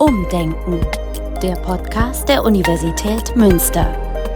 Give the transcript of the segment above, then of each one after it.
Umdenken, der Podcast der Universität Münster.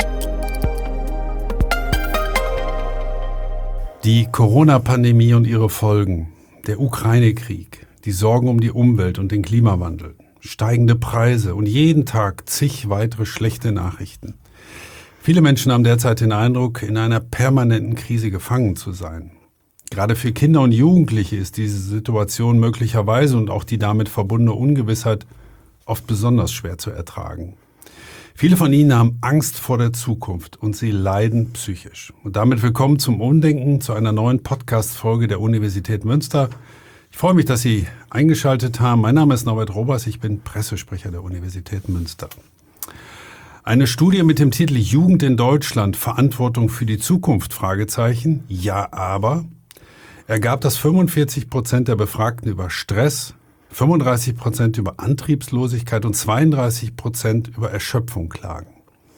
Die Corona-Pandemie und ihre Folgen, der Ukraine-Krieg, die Sorgen um die Umwelt und den Klimawandel, steigende Preise und jeden Tag zig weitere schlechte Nachrichten. Viele Menschen haben derzeit den Eindruck, in einer permanenten Krise gefangen zu sein. Gerade für Kinder und Jugendliche ist diese Situation möglicherweise und auch die damit verbundene Ungewissheit oft besonders schwer zu ertragen. Viele von ihnen haben Angst vor der Zukunft und sie leiden psychisch. Und damit willkommen zum Umdenken, zu einer neuen Podcast-Folge der Universität Münster. Ich freue mich, dass Sie eingeschaltet haben. Mein Name ist Norbert Robers, ich bin Pressesprecher der Universität Münster. Eine Studie mit dem Titel Jugend in Deutschland, Verantwortung für die Zukunft? Fragezeichen. Ja, aber ergab, dass 45% der Befragten über Stress, 35% über Antriebslosigkeit und 32% über Erschöpfung klagen.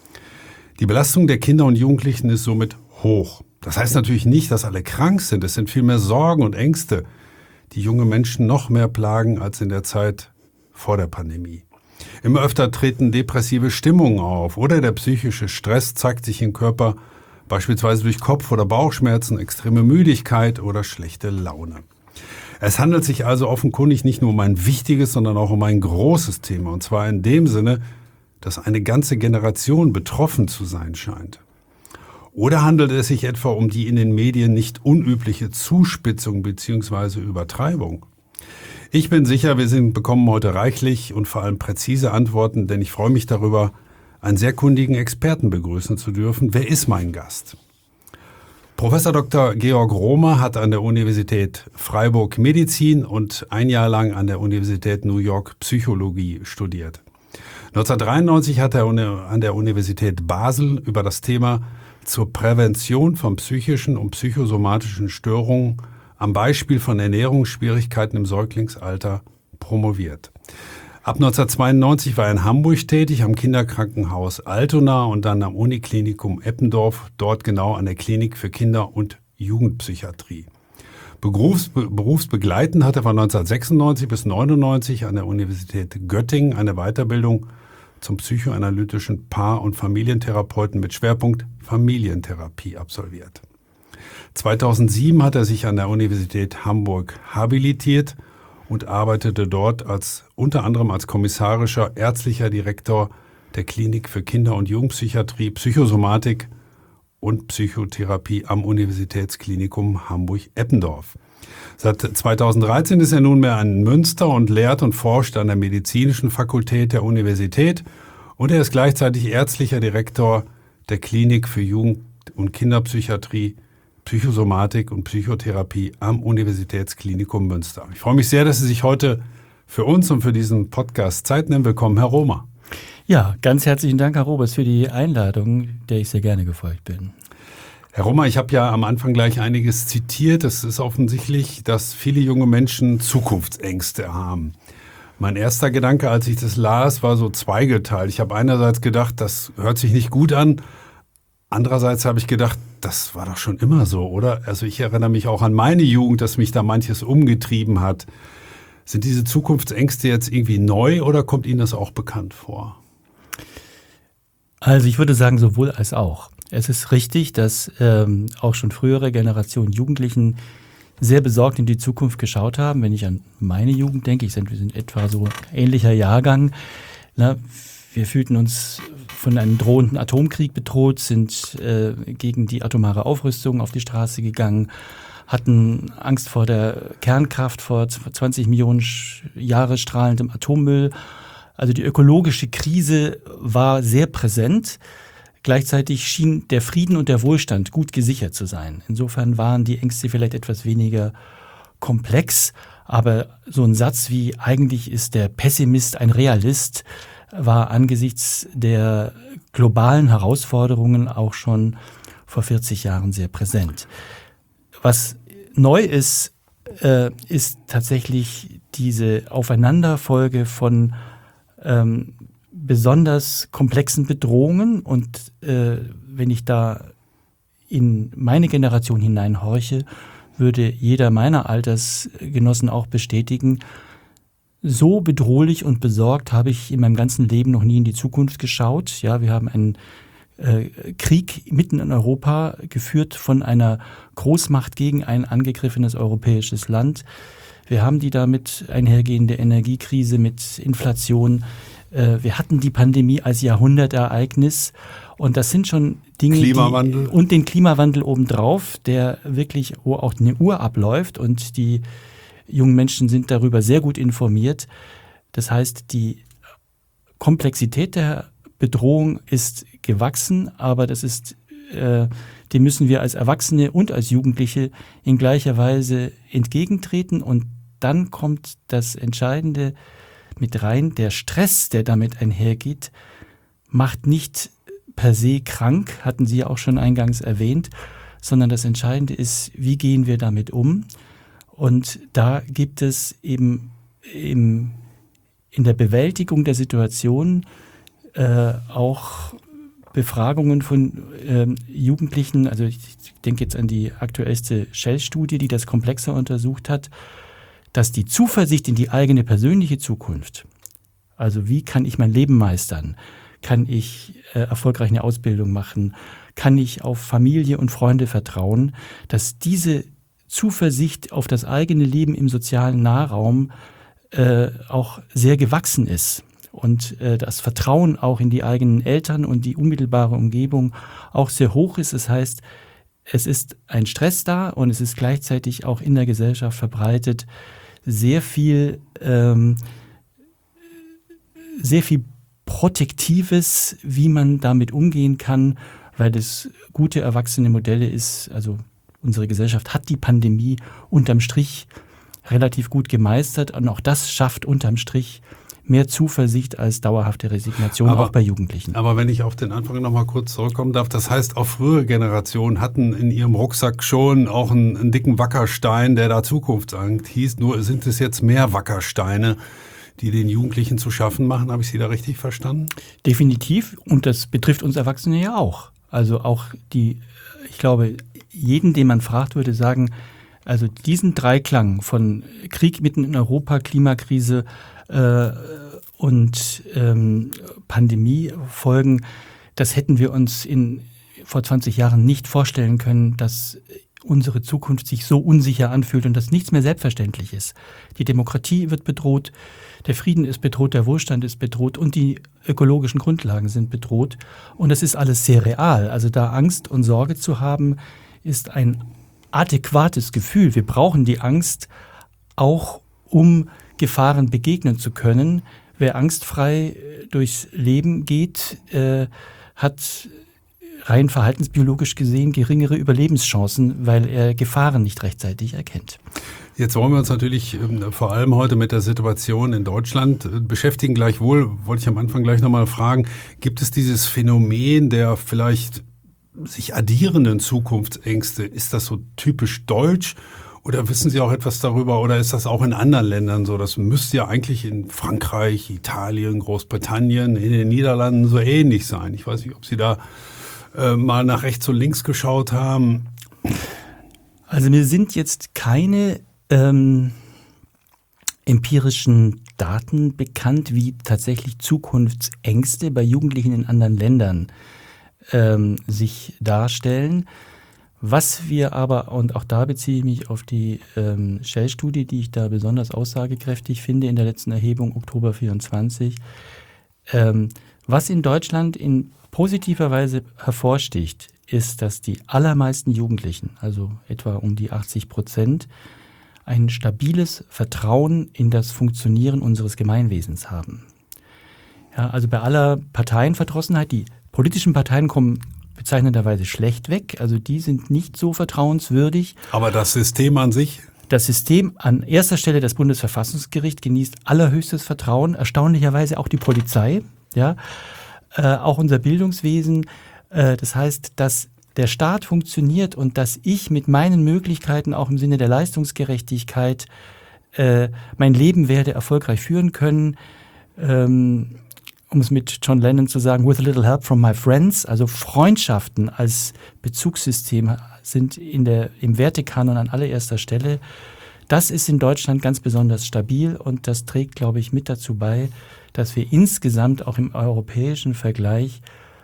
Die Belastung der Kinder und Jugendlichen ist somit hoch. Das heißt natürlich nicht, dass alle krank sind. Es sind vielmehr Sorgen und Ängste, die junge Menschen noch mehr plagen als in der Zeit vor der Pandemie. Immer öfter treten depressive Stimmungen auf oder der psychische Stress zeigt sich im Körper beispielsweise durch Kopf- oder Bauchschmerzen, extreme Müdigkeit oder schlechte Laune. Es handelt sich also offenkundig nicht nur um ein wichtiges, sondern auch um ein großes Thema. Und zwar in dem Sinne, dass eine ganze Generation betroffen zu sein scheint. Oder handelt es sich etwa um die in den Medien nicht unübliche Zuspitzung bzw. Übertreibung? Ich bin sicher, wir bekommen heute reichlich und vor allem präzise Antworten, denn ich freue mich darüber, einen sehr kundigen Experten begrüßen zu dürfen. Wer ist mein Gast? Professor Dr. Georg Rohmer hat an der Universität Freiburg Medizin und ein Jahr lang an der Universität New York Psychologie studiert. 1993 hat er an der Universität Basel über das Thema zur Prävention von psychischen und psychosomatischen Störungen am Beispiel von Ernährungsschwierigkeiten im Säuglingsalter promoviert. Ab 1992 war er in Hamburg tätig, am Kinderkrankenhaus Altona und dann am Uniklinikum Eppendorf, dort genau an der Klinik für Kinder- und Jugendpsychiatrie. Berufsbegleitend hat er von 1996 bis 1999 an der Universität Göttingen eine Weiterbildung zum psychoanalytischen Paar- und Familientherapeuten mit Schwerpunkt Familientherapie absolviert. 2007 hat er sich an der Universität Hamburg habilitiert und arbeitete dort unter anderem als kommissarischer ärztlicher Direktor der Klinik für Kinder- und Jugendpsychiatrie, Psychosomatik und Psychotherapie am Universitätsklinikum Hamburg-Eppendorf. Seit 2013 ist er nunmehr in Münster und lehrt und forscht an der Medizinischen Fakultät der Universität und er ist gleichzeitig ärztlicher Direktor der Klinik für Jugend- und Kinderpsychiatrie, Psychosomatik und Psychotherapie am Universitätsklinikum Münster. Ich freue mich sehr, dass Sie sich heute für uns und für diesen Podcast Zeit nehmen. Willkommen, Herr Rohmer. Ja, ganz herzlichen Dank, Herr Robers, für die Einladung, der ich sehr gerne gefolgt bin. Herr Rohmer, ich habe ja am Anfang gleich einiges zitiert. Es ist offensichtlich, dass viele junge Menschen Zukunftsängste haben. Mein erster Gedanke, als ich das las, war so zweigeteilt. Ich habe einerseits gedacht, das hört sich nicht gut an. Andererseits habe ich gedacht, das war doch schon immer so, oder? Also ich erinnere mich auch an meine Jugend, dass mich da manches umgetrieben hat. Sind diese Zukunftsängste jetzt irgendwie neu oder kommt Ihnen das auch bekannt vor? Also ich würde sagen, sowohl als auch. Es ist richtig, dass auch schon frühere Generationen Jugendlichen sehr besorgt in die Zukunft geschaut haben. Wenn ich an meine Jugend denke, wir sind etwa so ähnlicher Jahrgang. Wir fühlten uns von einem drohenden Atomkrieg bedroht, sind gegen die atomare Aufrüstung auf die Straße gegangen, hatten Angst vor der Kernkraft, vor 20 Millionen Jahre strahlendem Atommüll. Also die ökologische Krise war sehr präsent. Gleichzeitig schien der Frieden und der Wohlstand gut gesichert zu sein. Insofern waren die Ängste vielleicht etwas weniger komplex. Aber so ein Satz wie eigentlich ist der Pessimist ein Realist war angesichts der globalen Herausforderungen auch schon vor 40 Jahren sehr präsent. Was neu ist, ist tatsächlich diese Aufeinanderfolge von besonders komplexen Bedrohungen. Und wenn ich da in meine Generation hineinhorche, würde jeder meiner Altersgenossen auch bestätigen, so bedrohlich und besorgt habe ich in meinem ganzen Leben noch nie in die Zukunft geschaut. Ja, wir haben einen Krieg mitten in Europa geführt von einer Großmacht gegen ein angegriffenes europäisches Land. Wir haben die damit einhergehende Energiekrise mit Inflation. Wir hatten die Pandemie als Jahrhundertereignis. Und das sind schon Dinge, Klimawandel. Und den Klimawandel obendrauf, der wirklich, wo auch eine Uhr abläuft und die jungen Menschen sind darüber sehr gut informiert. Das heißt, die Komplexität der Bedrohung ist gewachsen, aber das ist, dem müssen wir als Erwachsene und als Jugendliche in gleicher Weise entgegentreten. Und dann kommt das Entscheidende mit rein. Der Stress, der damit einhergeht, macht nicht per se krank, hatten Sie ja auch schon eingangs erwähnt, sondern das Entscheidende ist, wie gehen wir damit um? Und da gibt es eben in der Bewältigung der Situation auch Befragungen von Jugendlichen, also ich denke jetzt an die aktuellste Shell-Studie, die das komplexer untersucht hat, dass die Zuversicht in die eigene persönliche Zukunft, also wie kann ich mein Leben meistern, kann ich erfolgreich eine Ausbildung machen, kann ich auf Familie und Freunde vertrauen, dass diese Zuversicht auf das eigene Leben im sozialen Nahraum auch sehr gewachsen ist. Und das Vertrauen auch in die eigenen Eltern und die unmittelbare Umgebung auch sehr hoch ist. Das heißt, es ist ein Stress da und es ist gleichzeitig auch in der Gesellschaft verbreitet sehr viel Protektives, wie man damit umgehen kann, weil das gute erwachsene Modelle ist, also unsere Gesellschaft hat die Pandemie unterm Strich relativ gut gemeistert und auch das schafft unterm Strich mehr Zuversicht als dauerhafte Resignation, auch bei Jugendlichen. Aber wenn ich auf den Anfang noch mal kurz zurückkommen darf, das heißt, auch frühere Generationen hatten in ihrem Rucksack schon auch einen dicken Wackerstein, der da Zukunftsangst hieß, nur sind es jetzt mehr Wackersteine, die den Jugendlichen zu schaffen machen. Habe ich Sie da richtig verstanden? Definitiv. Und das betrifft uns Erwachsene ja auch. Also auch ich glaube, jeden, den man fragt, würde sagen, also diesen Dreiklang von Krieg mitten in Europa, Klimakrise und Pandemiefolgen, das hätten wir uns vor 20 Jahren nicht vorstellen können, dass unsere Zukunft sich so unsicher anfühlt und dass nichts mehr selbstverständlich ist. Die Demokratie wird bedroht, der Frieden ist bedroht, der Wohlstand ist bedroht und die ökologischen Grundlagen sind bedroht. Und das ist alles sehr real. Also da Angst und Sorge zu haben, ist ein adäquates Gefühl. Wir brauchen die Angst auch, um Gefahren begegnen zu können. Wer angstfrei durchs Leben geht, hat rein verhaltensbiologisch gesehen geringere Überlebenschancen, weil er Gefahren nicht rechtzeitig erkennt. Jetzt wollen wir uns natürlich vor allem heute mit der Situation in Deutschland beschäftigen. Gleichwohl wollte ich am Anfang gleich nochmal fragen, gibt es dieses Phänomen der vielleicht sich addierenden Zukunftsängste? Ist das so typisch deutsch? Oder wissen Sie auch etwas darüber? Oder ist das auch in anderen Ländern so? Das müsste ja eigentlich in Frankreich, Italien, Großbritannien, in den Niederlanden so ähnlich sein. Ich weiß nicht, ob Sie da mal nach rechts und links geschaut haben. Also mir sind jetzt keine empirischen Daten bekannt, wie tatsächlich Zukunftsängste bei Jugendlichen in anderen Ländern sich darstellen. Was wir aber, und auch da beziehe ich mich auf die Shell-Studie, die ich da besonders aussagekräftig finde in der letzten Erhebung Oktober 24, was in Deutschland in positiver Weise hervorsticht, ist, dass die allermeisten Jugendlichen, also etwa um die 80%, ein stabiles Vertrauen in das Funktionieren unseres Gemeinwesens haben. Ja, also bei aller Parteienverdrossenheit, die politischen Parteien kommen bezeichnenderweise schlecht weg, also die sind nicht so vertrauenswürdig. Aber das System an sich? Das System an erster Stelle, das Bundesverfassungsgericht, genießt allerhöchstes Vertrauen, erstaunlicherweise auch die Polizei, ja, auch unser Bildungswesen. Das heißt, dass der Staat funktioniert und dass ich mit meinen Möglichkeiten auch im Sinne der Leistungsgerechtigkeit mein Leben werde erfolgreich führen können, um es mit John Lennon zu sagen, with a little help from my friends. Also Freundschaften als Bezugssystem sind im Wertekanon an allererster Stelle. Das ist in Deutschland ganz besonders stabil und das trägt, glaube ich, mit dazu bei, dass wir insgesamt auch im europäischen Vergleich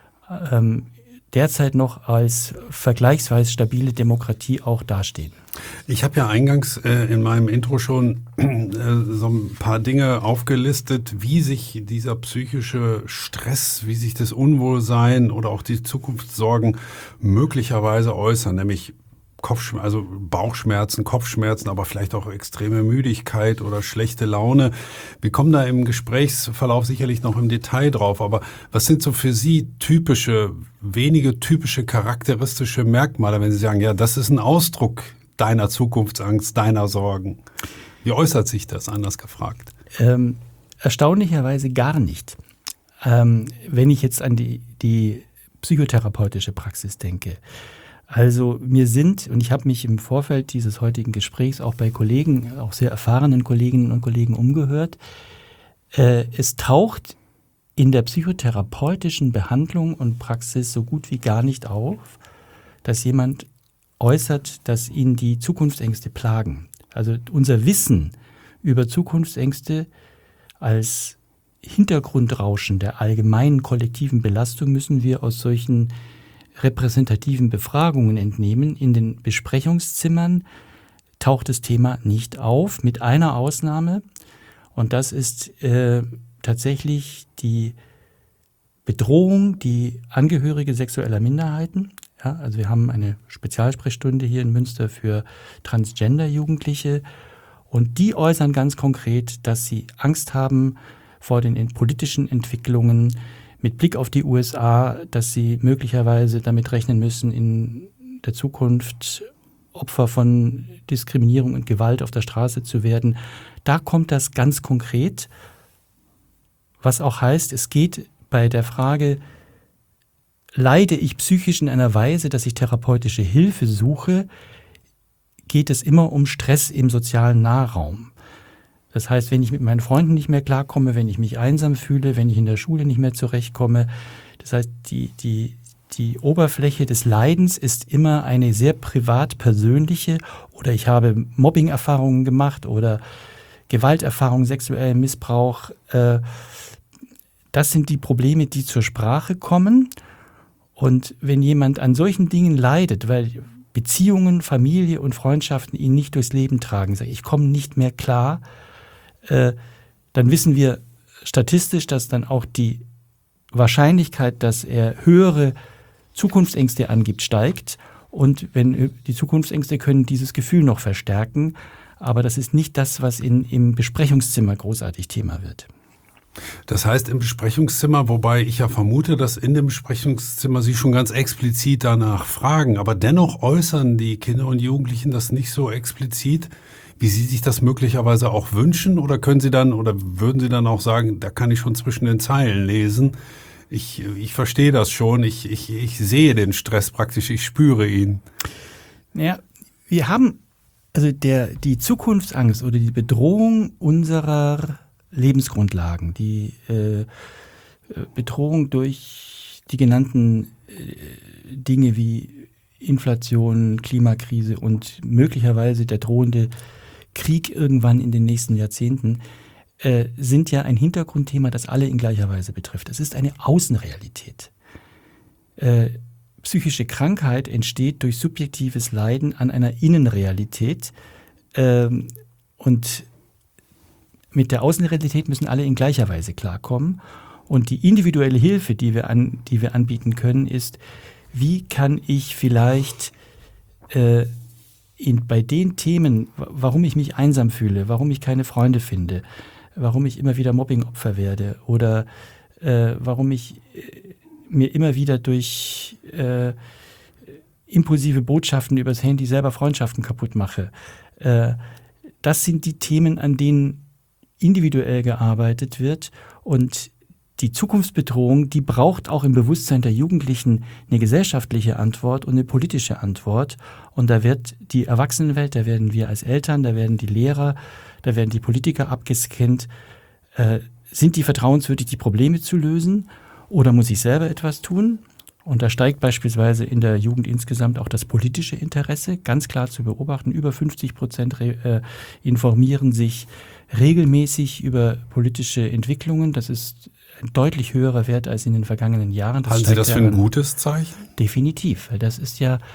derzeit noch als vergleichsweise stabile Demokratie auch dastehen. Ich habe ja eingangs in meinem Intro schon so ein paar Dinge aufgelistet, wie sich dieser psychische Stress, wie sich das Unwohlsein oder auch die Zukunftssorgen möglicherweise äußern, nämlich Bauchschmerzen, Kopfschmerzen, aber vielleicht auch extreme Müdigkeit oder schlechte Laune. Wir kommen da im Gesprächsverlauf sicherlich noch im Detail drauf, aber was sind so für Sie wenige typische charakteristische Merkmale, wenn Sie sagen, ja, das ist ein Ausdruck deiner Zukunftsangst, deiner Sorgen? Wie äußert sich das, anders gefragt? Erstaunlicherweise gar nicht. Wenn ich jetzt an die psychotherapeutische Praxis denke. Also und ich habe mich im Vorfeld dieses heutigen Gesprächs auch bei Kollegen, auch sehr erfahrenen Kolleginnen und Kollegen umgehört. Es taucht in der psychotherapeutischen Behandlung und Praxis so gut wie gar nicht auf, dass jemand äußert, dass ihn die Zukunftsängste plagen. Also unser Wissen über Zukunftsängste als Hintergrundrauschen der allgemeinen kollektiven Belastung müssen wir aus solchen repräsentativen Befragungen entnehmen. In den Besprechungszimmern taucht das Thema nicht auf, mit einer Ausnahme. Und das ist tatsächlich die Bedrohung, die Angehörige sexueller Minderheiten. Ja, also wir haben eine Spezialsprechstunde hier in Münster für Transgender-Jugendliche. Und die äußern ganz konkret, dass sie Angst haben vor den politischen Entwicklungen, mit Blick auf die USA, dass sie möglicherweise damit rechnen müssen, in der Zukunft Opfer von Diskriminierung und Gewalt auf der Straße zu werden. Da kommt das ganz konkret, was auch heißt, es geht bei der Frage, leide ich psychisch in einer Weise, dass ich therapeutische Hilfe suche, geht es immer um Stress im sozialen Nahraum. Das heißt, wenn ich mit meinen Freunden nicht mehr klarkomme, wenn ich mich einsam fühle, wenn ich in der Schule nicht mehr zurechtkomme. Das heißt, die Oberfläche des Leidens ist immer eine sehr privat-persönliche, oder ich habe Mobbing-Erfahrungen gemacht oder Gewalterfahrungen, sexuellen Missbrauch. Das sind die Probleme, die zur Sprache kommen. Und wenn jemand an solchen Dingen leidet, weil Beziehungen, Familie und Freundschaften ihn nicht durchs Leben tragen, sagt, ich komme nicht mehr klar, dann wissen wir statistisch, dass dann auch die Wahrscheinlichkeit, dass er höhere Zukunftsängste angibt, steigt. Und die Zukunftsängste können dieses Gefühl noch verstärken. Aber das ist nicht das, was im Besprechungszimmer großartig Thema wird. Das heißt im Besprechungszimmer, wobei ich ja vermute, dass in dem Besprechungszimmer Sie schon ganz explizit danach fragen, aber dennoch äußern die Kinder und Jugendlichen das nicht so explizit, wie Sie sich das möglicherweise auch wünschen, oder würden Sie dann auch sagen, da kann ich schon zwischen den Zeilen lesen, ich verstehe das schon, ich sehe den Stress praktisch, ich spüre ihn. Ja, wir haben also die Zukunftsangst oder die Bedrohung unserer Lebensgrundlagen, die Bedrohung durch die genannten Dinge wie Inflation, Klimakrise und möglicherweise der drohende Krieg irgendwann in den nächsten Jahrzehnten, sind ja ein Hintergrundthema, das alle in gleicher Weise betrifft. Es ist eine Außenrealität. Psychische Krankheit entsteht durch subjektives Leiden an einer Innenrealität, und mit der Außenrealität müssen alle in gleicher Weise klarkommen. Und die individuelle Hilfe, die wir anbieten können, ist, wie kann ich vielleicht bei den Themen, warum ich mich einsam fühle, warum ich keine Freunde finde, warum ich immer wieder Mobbingopfer werde oder warum ich mir immer wieder durch impulsive Botschaften übers Handy selber Freundschaften kaputt mache. Das sind die Themen, an denen individuell gearbeitet wird, und die Zukunftsbedrohung, die braucht auch im Bewusstsein der Jugendlichen eine gesellschaftliche Antwort und eine politische Antwort. Und da wird die Erwachsenenwelt, da werden wir als Eltern, da werden die Lehrer, da werden die Politiker abgescannt. Sind die vertrauenswürdig, die Probleme zu lösen, oder muss ich selber etwas tun? Und da steigt beispielsweise in der Jugend insgesamt auch das politische Interesse, ganz klar zu beobachten. Über 50% informieren sich regelmäßig über politische Entwicklungen. Das ist ein deutlich höherer Wert als in den vergangenen Jahren. Halten Sie das für ein gutes Zeichen? Definitiv, weil das ist ja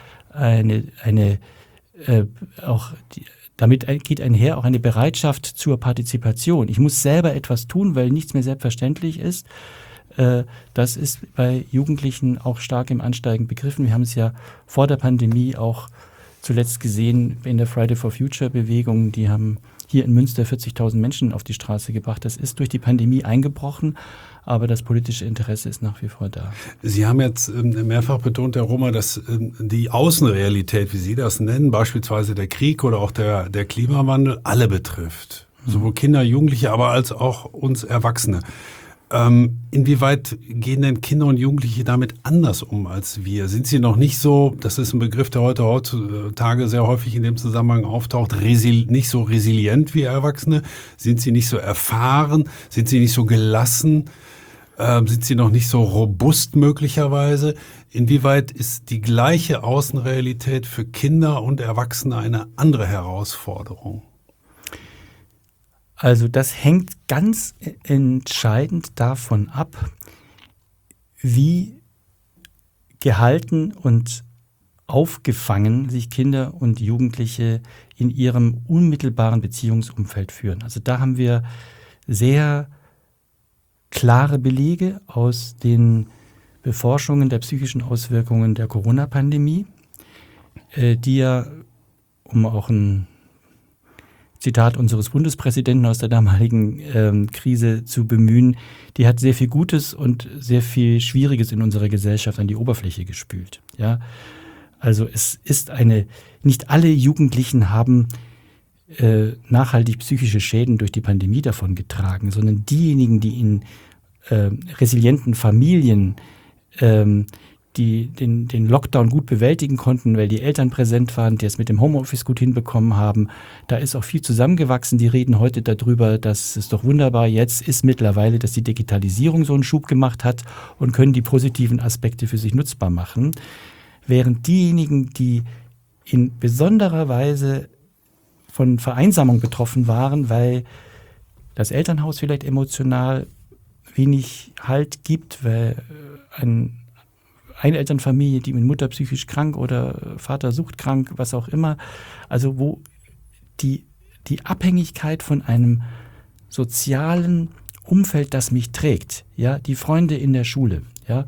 damit geht einher auch eine Bereitschaft zur Partizipation. Ich muss selber etwas tun, weil nichts mehr selbstverständlich ist. Das ist bei Jugendlichen auch stark im Ansteigen begriffen. Wir haben es ja vor der Pandemie auch zuletzt gesehen in der Friday for Future Bewegung. Die haben hier in Münster 40.000 Menschen auf die Straße gebracht. Das ist durch die Pandemie eingebrochen, aber das politische Interesse ist nach wie vor da. Sie haben jetzt mehrfach betont, Herr Romer, dass die Außenrealität, wie Sie das nennen, beispielsweise der Krieg oder auch der Klimawandel, alle betrifft. Sowohl Kinder, Jugendliche, aber als auch uns Erwachsene. Inwieweit gehen denn Kinder und Jugendliche damit anders um als wir? Sind sie noch nicht so, das ist ein Begriff, der heutzutage sehr häufig in dem Zusammenhang auftaucht, nicht so resilient wie Erwachsene? Sind sie nicht so erfahren? Sind sie nicht so gelassen? Sind sie noch nicht so robust möglicherweise? Inwieweit ist die gleiche Außenrealität für Kinder und Erwachsene eine andere Herausforderung? Also das hängt ganz entscheidend davon ab, wie gehalten und aufgefangen sich Kinder und Jugendliche in ihrem unmittelbaren Beziehungsumfeld führen. Also da haben wir sehr klare Belege aus den Beforschungen der psychischen Auswirkungen der Corona-Pandemie, die ja, um auch ein Zitat unseres Bundespräsidenten aus der damaligen Krise zu bemühen, die hat sehr viel Gutes und sehr viel Schwieriges in unserer Gesellschaft an die Oberfläche gespült. Ja? Also es ist nicht alle Jugendlichen haben nachhaltig psychische Schäden durch die Pandemie davongetragen, sondern diejenigen, die in resilienten Familien die den Lockdown gut bewältigen konnten, weil die Eltern präsent waren, die es mit dem Homeoffice gut hinbekommen haben. Da ist auch viel zusammengewachsen. Die reden heute darüber, dass es doch wunderbar jetzt ist mittlerweile, dass die Digitalisierung so einen Schub gemacht hat und können die positiven Aspekte für sich nutzbar machen. Während diejenigen, die in besonderer Weise von Vereinsamung betroffen waren, weil das Elternhaus vielleicht emotional wenig Halt gibt, weil eine Elternfamilie, die mit Mutter psychisch krank oder Vater suchtkrank, was auch immer, also wo die Abhängigkeit von einem sozialen Umfeld, das mich trägt, ja, die Freunde in der Schule, ja,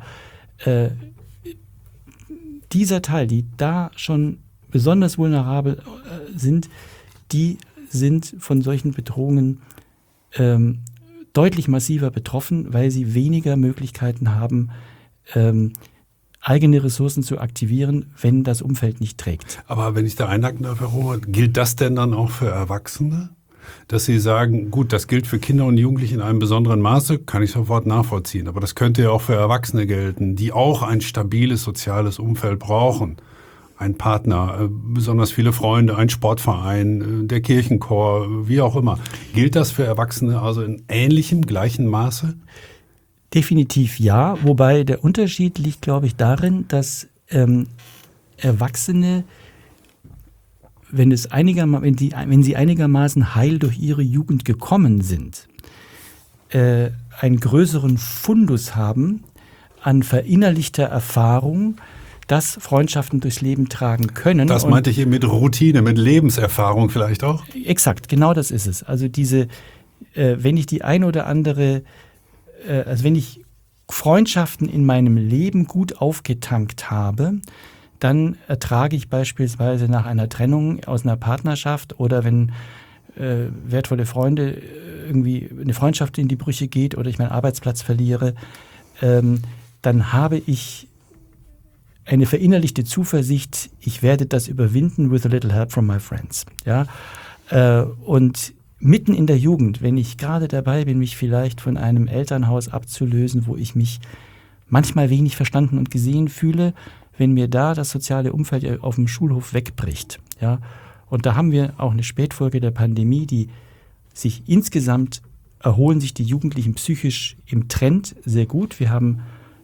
dieser Teil, die da schon besonders vulnerabel sind, die sind von solchen Bedrohungen deutlich massiver betroffen, weil sie weniger Möglichkeiten haben, eigene Ressourcen zu aktivieren, wenn das Umfeld nicht trägt. Aber wenn ich da einhaken darf, Herr Romer, gilt das denn dann auch für Erwachsene? Dass Sie sagen, gut, das gilt für Kinder und Jugendliche in einem besonderen Maße, kann ich sofort nachvollziehen. Aber das könnte ja auch für Erwachsene gelten, die auch ein stabiles soziales Umfeld brauchen. Ein Partner, besonders viele Freunde, ein Sportverein, der Kirchenchor, wie auch immer. Gilt das für Erwachsene also in ähnlichem, gleichen Maße? Definitiv ja, wobei der Unterschied liegt, glaube ich, darin, dass Erwachsene, wenn sie einigermaßen heil durch ihre Jugend gekommen sind, einen größeren Fundus haben an verinnerlichter Erfahrung, dass Freundschaften durchs Leben tragen können. Das meinte ich eben mit Routine, mit Lebenserfahrung vielleicht auch? Exakt, genau das ist es. Also wenn ich die ein oder andere wenn ich Freundschaften in meinem Leben gut aufgetankt habe, dann ertrage ich beispielsweise nach einer Trennung aus einer Partnerschaft oder wenn wertvolle Freunde irgendwie eine Freundschaft in die Brüche geht oder ich meinen Arbeitsplatz verliere, dann habe ich eine verinnerlichte Zuversicht, ich werde das überwinden with a little help from my friends. Ja? Und mitten in der Jugend, wenn ich gerade dabei bin, mich vielleicht von einem Elternhaus abzulösen, wo ich mich manchmal wenig verstanden und gesehen fühle, wenn mir da das soziale Umfeld auf dem Schulhof wegbricht. Ja? Und da haben wir auch eine Spätfolge der Pandemie, die sich insgesamt erholen sich die Jugendlichen psychisch im Trend sehr gut. Wir haben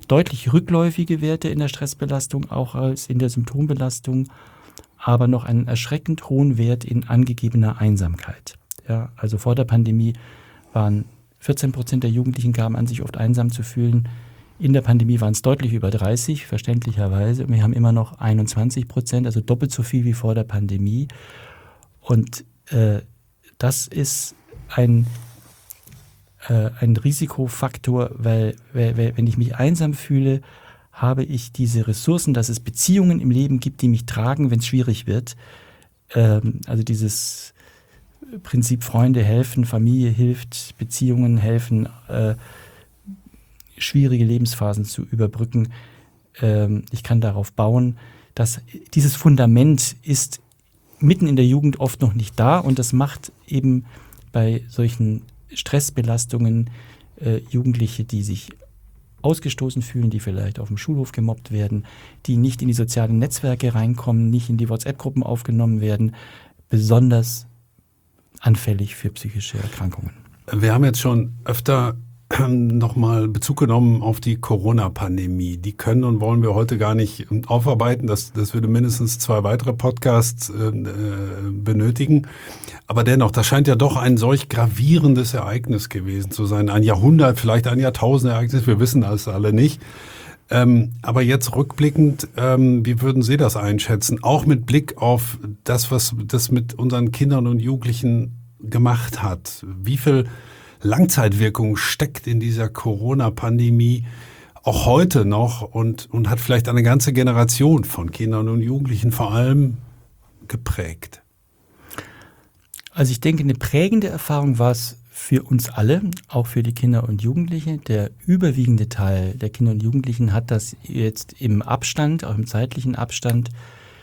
deutlich rückläufige Werte in der Stressbelastung, auch als in der Symptombelastung, aber noch einen erschreckend hohen Wert in angegebener Einsamkeit. Ja, also vor der Pandemie waren 14% der Jugendlichen gaben an, sich oft einsam zu fühlen. In der Pandemie waren es deutlich über 30, verständlicherweise. Und wir haben immer noch 21%, also doppelt so viel wie vor der Pandemie. Und das ist ein Risikofaktor, weil wenn ich mich einsam fühle, habe ich diese Ressourcen, dass es Beziehungen im Leben gibt, die mich tragen, wenn es schwierig wird. Also dieses Prinzip Freunde helfen, Familie hilft, Beziehungen helfen, schwierige Lebensphasen zu überbrücken. Ich kann darauf bauen, dass dieses Fundament ist mitten in der Jugend oft noch nicht da und das macht eben bei solchen Stressbelastungen Jugendliche, die sich ausgestoßen fühlen, die vielleicht auf dem Schulhof gemobbt werden, die nicht in die sozialen Netzwerke reinkommen, nicht in die WhatsApp-Gruppen aufgenommen werden, besonders anfällig für psychische Erkrankungen. Wir haben jetzt schon öfter nochmal Bezug genommen auf die Corona-Pandemie. Die können und wollen wir heute gar nicht aufarbeiten. Das würde mindestens 2 weitere Podcasts benötigen. Aber dennoch, das scheint ja doch ein solch gravierendes Ereignis gewesen zu sein. Ein Jahrhundert, vielleicht ein Jahrtausend-Ereignis, wir wissen das alle nicht. Aber jetzt rückblickend, wie würden Sie das einschätzen? Auch mit Blick auf das, was das mit unseren Kindern und Jugendlichen gemacht hat. Wie viel Langzeitwirkung steckt in dieser Corona-Pandemie auch heute noch und hat vielleicht eine ganze Generation von Kindern und Jugendlichen vor allem geprägt? Also ich denke, eine prägende Erfahrung war es für uns alle, auch für die Kinder und Jugendlichen. Der überwiegende Teil der Kinder und Jugendlichen hat das jetzt im Abstand, auch im zeitlichen Abstand,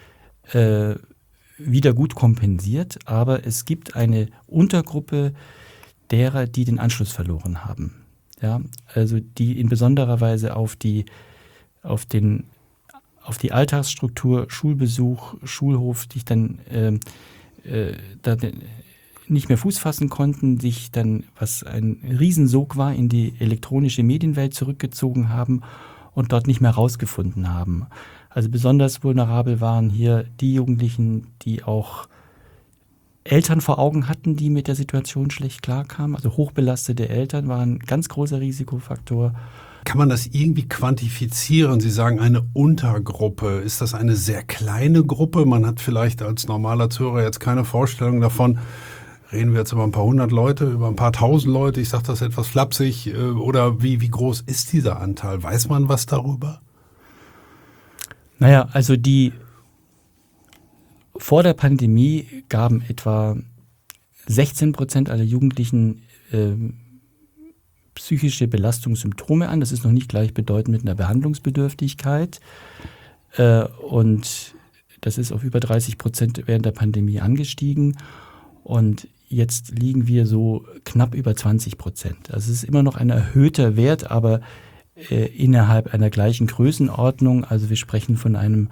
wieder gut kompensiert. Aber es gibt eine Untergruppe derer, die den Anschluss verloren haben. Ja, also die in besonderer Weise auf die Alltagsstruktur, Schulbesuch, Schulhof, die dann nicht mehr Fuß fassen konnten, sich dann, was ein Riesensog war, in die elektronische Medienwelt zurückgezogen haben und dort nicht mehr rausgefunden haben. Also besonders vulnerabel waren hier die Jugendlichen, die auch Eltern vor Augen hatten, die mit der Situation schlecht klarkamen. Also hochbelastete Eltern waren ein ganz großer Risikofaktor. Kann man das irgendwie quantifizieren? Sie sagen eine Untergruppe. Ist das eine sehr kleine Gruppe? Man hat vielleicht als normaler Zuhörer jetzt keine Vorstellung davon. Reden wir jetzt über ein paar hundert Leute, über ein paar tausend Leute? Ich sage das etwas flapsig. Oder wie groß ist dieser Anteil? Weiß man was darüber? Naja, also vor der Pandemie gaben etwa 16% aller Jugendlichen psychische Belastungssymptome an. Das ist noch nicht gleichbedeutend mit einer Behandlungsbedürftigkeit. Und das ist auf über 30% während der Pandemie angestiegen. Und jetzt liegen wir so knapp über 20%. Also es ist immer noch ein erhöhter Wert, aber innerhalb einer gleichen Größenordnung. Also wir sprechen von einem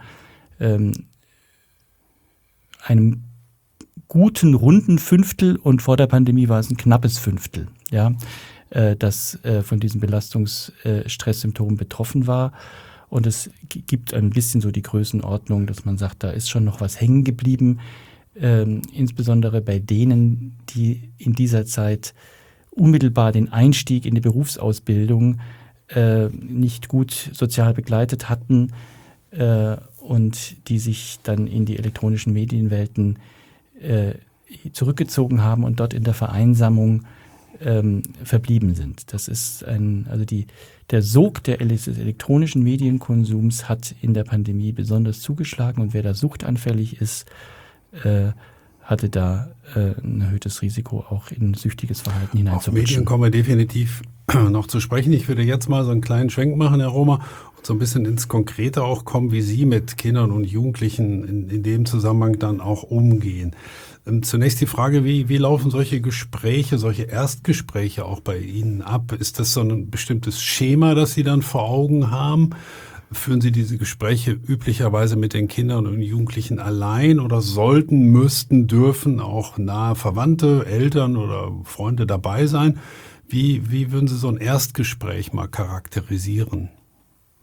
guten, runden Fünftel und vor der Pandemie war es ein knappes Fünftel, ja, das von diesen Belastungsstresssymptomen betroffen war. Und es gibt ein bisschen so die Größenordnung, dass man sagt, da ist schon noch was hängen geblieben, insbesondere bei denen, die in dieser Zeit unmittelbar den Einstieg in die Berufsausbildung nicht gut sozial begleitet hatten und die sich dann in die elektronischen Medienwelten zurückgezogen haben und dort in der Vereinsamung verblieben sind. Das ist der Sog des elektronischen Medienkonsums hat in der Pandemie besonders zugeschlagen und wer da suchtanfällig ist, hatte da ein erhöhtes Risiko, auch in süchtiges Verhalten hineinzurutschen. Auf Medien kommen wir definitiv noch zu sprechen. Ich würde jetzt mal so einen kleinen Schwenk machen, Herr Romer, und so ein bisschen ins Konkrete auch kommen, wie Sie mit Kindern und Jugendlichen in dem Zusammenhang dann auch umgehen. Zunächst die Frage, wie laufen solche Gespräche, solche Erstgespräche auch bei Ihnen ab? Ist das so ein bestimmtes Schema, das Sie dann vor Augen haben? Führen Sie diese Gespräche üblicherweise mit den Kindern und Jugendlichen allein oder müssten, dürfen auch nahe Verwandte, Eltern oder Freunde dabei sein? Wie würden Sie so ein Erstgespräch mal charakterisieren?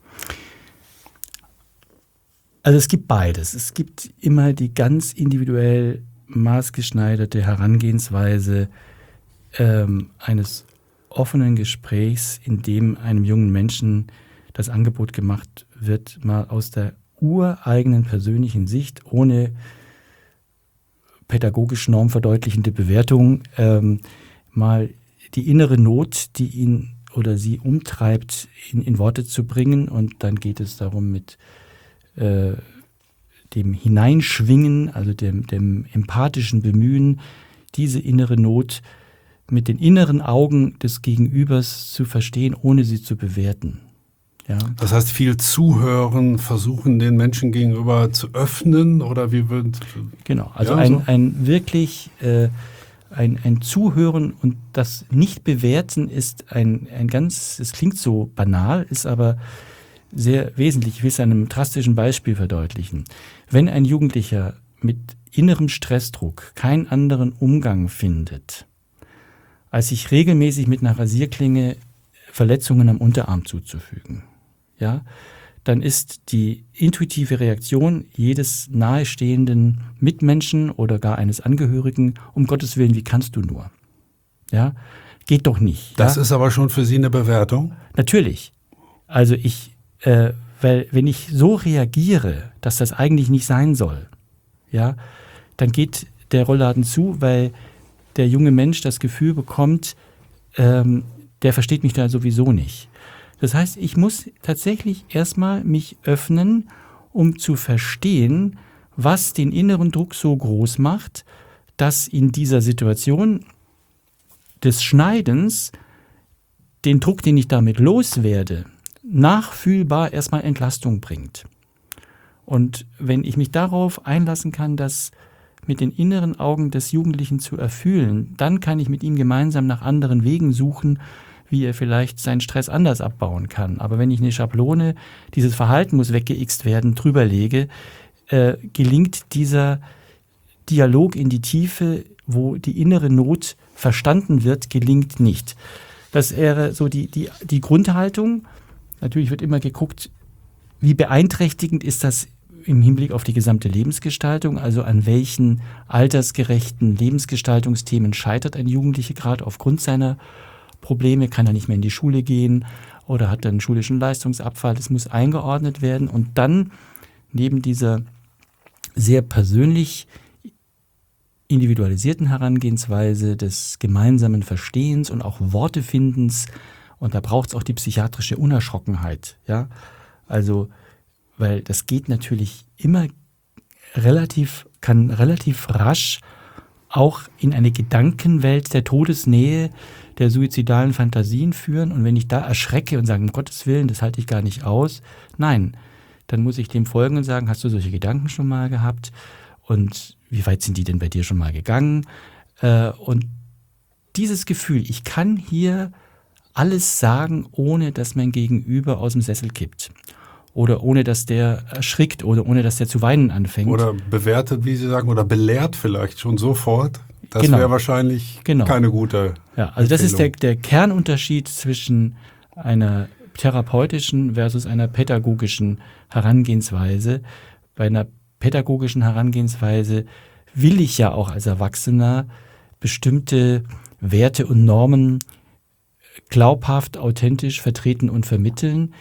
Also es gibt beides. Es gibt immer die ganz individuell maßgeschneiderte Herangehensweise eines offenen Gesprächs, in dem einem jungen Menschen das Angebot gemacht wird, mal aus der ureigenen persönlichen Sicht, ohne pädagogisch normverdeutlichende Bewertung, mal die innere Not, die ihn oder sie umtreibt, in Worte zu bringen. Und dann geht es darum, mit dem Hineinschwingen, also dem empathischen Bemühen, diese innere Not mit den inneren Augen des Gegenübers zu verstehen, ohne sie zu bewerten. Ja. Das heißt, viel zuhören, versuchen, den Menschen gegenüber zu öffnen, oder wie wird... Genau, also ja, ein wirklich ein Zuhören und das Nicht-Bewerten ist ein ganz, es klingt so banal, ist aber sehr wesentlich. Ich will es an einem drastischen Beispiel verdeutlichen. Wenn ein Jugendlicher mit innerem Stressdruck keinen anderen Umgang findet, als sich regelmäßig mit einer Rasierklinge Verletzungen am Unterarm zuzufügen, ja, dann ist die intuitive Reaktion jedes nahestehenden Mitmenschen oder gar eines Angehörigen, um Gottes Willen, wie kannst du nur? Ja, geht doch nicht. Das ja? ist aber schon für Sie eine Bewertung? Natürlich. Also weil wenn ich so reagiere, dass das eigentlich nicht sein soll, ja, dann geht der Rollladen zu, weil der junge Mensch das Gefühl bekommt, der versteht mich da sowieso nicht. Das heißt, ich muss tatsächlich erstmal mich öffnen, um zu verstehen, was den inneren Druck so groß macht, dass in dieser Situation des Schneidens den Druck, den ich damit loswerde, nachfühlbar erstmal Entlastung bringt. Und wenn ich mich darauf einlassen kann, das mit den inneren Augen des Jugendlichen zu erfühlen, dann kann ich mit ihm gemeinsam nach anderen Wegen suchen, wie er vielleicht seinen Stress anders abbauen kann. Aber wenn ich eine Schablone, dieses Verhalten muss weggeixt werden, drüber lege, gelingt dieser Dialog in die Tiefe, wo die innere Not verstanden wird, gelingt nicht. Das wäre so die Grundhaltung. Natürlich wird immer geguckt, wie beeinträchtigend ist das im Hinblick auf die gesamte Lebensgestaltung, also an welchen altersgerechten Lebensgestaltungsthemen scheitert ein Jugendlicher gerade aufgrund seiner Probleme, kann er nicht mehr in die Schule gehen oder hat einen schulischen Leistungsabfall. Das muss eingeordnet werden und dann neben dieser sehr persönlich individualisierten Herangehensweise des gemeinsamen Verstehens und auch Wortefindens, und da braucht es auch die psychiatrische Unerschrockenheit, ja, also weil das geht natürlich immer kann relativ rasch auch in eine Gedankenwelt der Todesnähe, der suizidalen Fantasien führen. Und wenn ich da erschrecke und sage, um Gottes Willen, das halte ich gar nicht aus, nein, dann muss ich dem folgen und sagen, hast du solche Gedanken schon mal gehabt? Und wie weit sind die denn bei dir schon mal gegangen? Und dieses Gefühl, ich kann hier alles sagen, ohne dass mein Gegenüber aus dem Sessel kippt. Oder ohne, dass der erschrickt oder ohne, dass der zu weinen anfängt. Oder bewertet, wie Sie sagen, oder belehrt vielleicht schon sofort. Das Genau. wäre wahrscheinlich keine gute Ja, also das ist Empfehlung. der Kernunterschied zwischen einer therapeutischen versus einer pädagogischen Herangehensweise. Bei einer pädagogischen Herangehensweise will ich ja auch als Erwachsener bestimmte Werte und Normen glaubhaft, authentisch vertreten und vermitteln.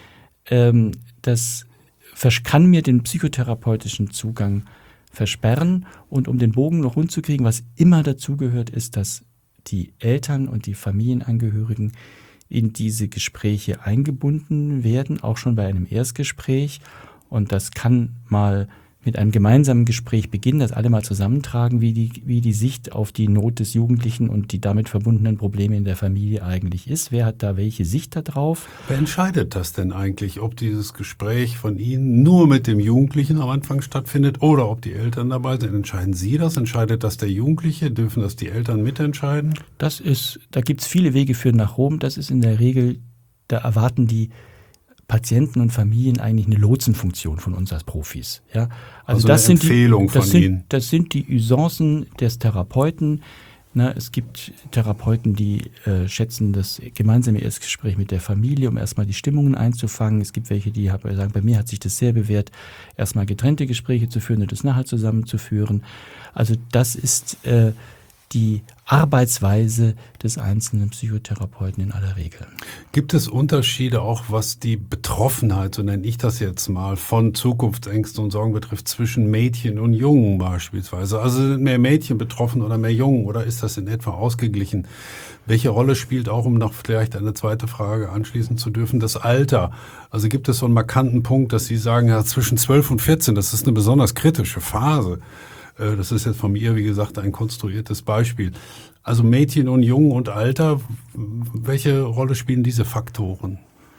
Das kann mir den psychotherapeutischen Zugang versperren. Und um den Bogen noch rund zu kriegen, was immer dazugehört, ist, dass die Eltern und die Familienangehörigen in diese Gespräche eingebunden werden, auch schon bei einem Erstgespräch. Und das kann mal mit einem gemeinsamen Gespräch beginnen, das alle mal zusammentragen, wie die Sicht auf die Not des Jugendlichen und die damit verbundenen Probleme in der Familie eigentlich ist. Wer hat da welche Sicht da drauf? Wer entscheidet das denn eigentlich, ob dieses Gespräch von Ihnen nur mit dem Jugendlichen am Anfang stattfindet oder ob die Eltern dabei sind? Entscheiden Sie das? Entscheidet das der Jugendliche? Dürfen das die Eltern mitentscheiden? Da gibt es viele Wege für nach Rom. Das ist in der Regel, da erwarten die Patienten und Familien eigentlich eine Lotsenfunktion von uns als Profis. Ja? Also das eine sind Empfehlung von Ihnen. Das sind die Usancen des Therapeuten, Es gibt Therapeuten, die schätzen das gemeinsame Erstgespräch mit der Familie, um erstmal die Stimmungen einzufangen. Es gibt welche, die sagen, bei mir hat sich das sehr bewährt, erstmal getrennte Gespräche zu führen und das nachher zusammenzuführen. Also das ist die Arbeitsweise des einzelnen Psychotherapeuten in aller Regel. Gibt es Unterschiede auch, was die Betroffenheit, so nenne ich das jetzt mal, von Zukunftsängsten und Sorgen betrifft, zwischen Mädchen und Jungen beispielsweise? Also sind mehr Mädchen betroffen oder mehr Jungen oder ist das in etwa ausgeglichen? Welche Rolle spielt auch, um noch vielleicht eine zweite Frage anschließen zu dürfen, das Alter? Also gibt es so einen markanten Punkt, dass Sie sagen, ja, zwischen 12 und 14, das ist eine besonders kritische Phase. Das ist jetzt von mir, wie gesagt, ein konstruiertes Beispiel. Also Mädchen und Jungen und Alter, welche Rolle spielen diese Faktoren?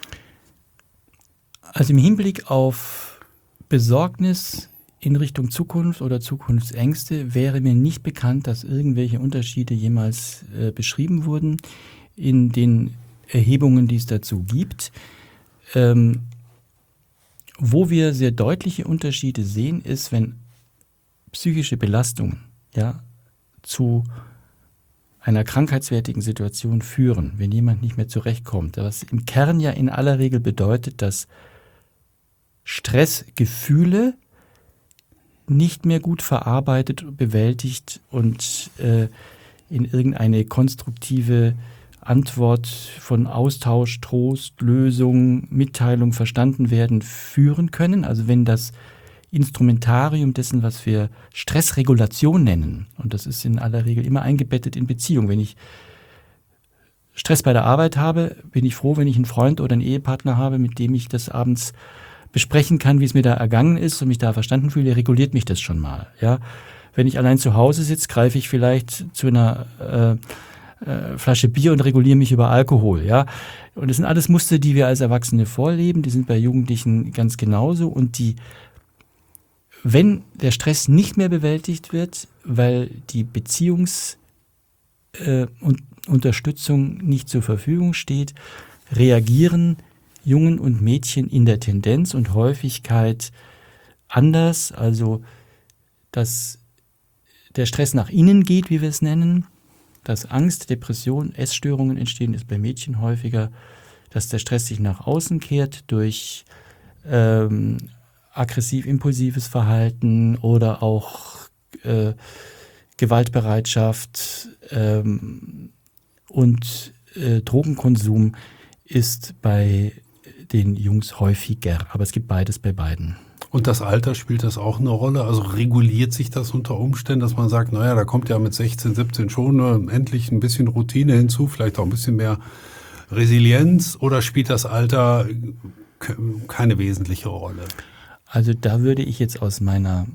Also im Hinblick auf Besorgnis in Richtung Zukunft oder Zukunftsängste wäre mir nicht bekannt, dass irgendwelche Unterschiede jemals beschrieben wurden in den Erhebungen, die es dazu gibt. Wo wir sehr deutliche Unterschiede sehen, ist, wenn psychische Belastungen zu einer krankheitswertigen Situation führen, wenn jemand nicht mehr zurechtkommt, was im Kern ja in aller Regel bedeutet, dass Stressgefühle nicht mehr gut verarbeitet, bewältigt und in irgendeine konstruktive Antwort von Austausch, Trost, Lösung, Mitteilung verstanden werden, führen können. Also wenn das Instrumentarium dessen, was wir Stressregulation nennen, und das ist in aller Regel immer eingebettet in Beziehung. Wenn ich Stress bei der Arbeit habe, bin ich froh, wenn ich einen Freund oder einen Ehepartner habe, mit dem ich das abends besprechen kann, wie es mir da ergangen ist und mich da verstanden fühle, reguliert mich das schon mal. Ja? Wenn ich allein zu Hause sitze, greife ich vielleicht zu einer Flasche Bier und reguliere mich über Alkohol. Ja? Und das sind alles Muster, die wir als Erwachsene vorleben, die sind bei Jugendlichen ganz genauso und wenn der Stress nicht mehr bewältigt wird, weil die Beziehungsunterstützung nicht zur Verfügung steht, reagieren Jungen und Mädchen in der Tendenz und Häufigkeit anders, also dass der Stress nach innen geht, wie wir es nennen, dass Angst, Depression, Essstörungen entstehen, ist bei Mädchen häufiger, dass der Stress sich nach außen kehrt durch aggressiv-impulsives Verhalten oder auch Gewaltbereitschaft und Drogenkonsum ist bei den Jungs häufiger. Aber es gibt beides bei beiden. Und das Alter, spielt das auch eine Rolle? Also reguliert sich das unter Umständen, dass man sagt, naja, da kommt ja mit 16, 17 schon endlich ein bisschen Routine hinzu, vielleicht auch ein bisschen mehr Resilienz, oder spielt das Alter keine wesentliche Rolle? Also da würde ich jetzt aus meiner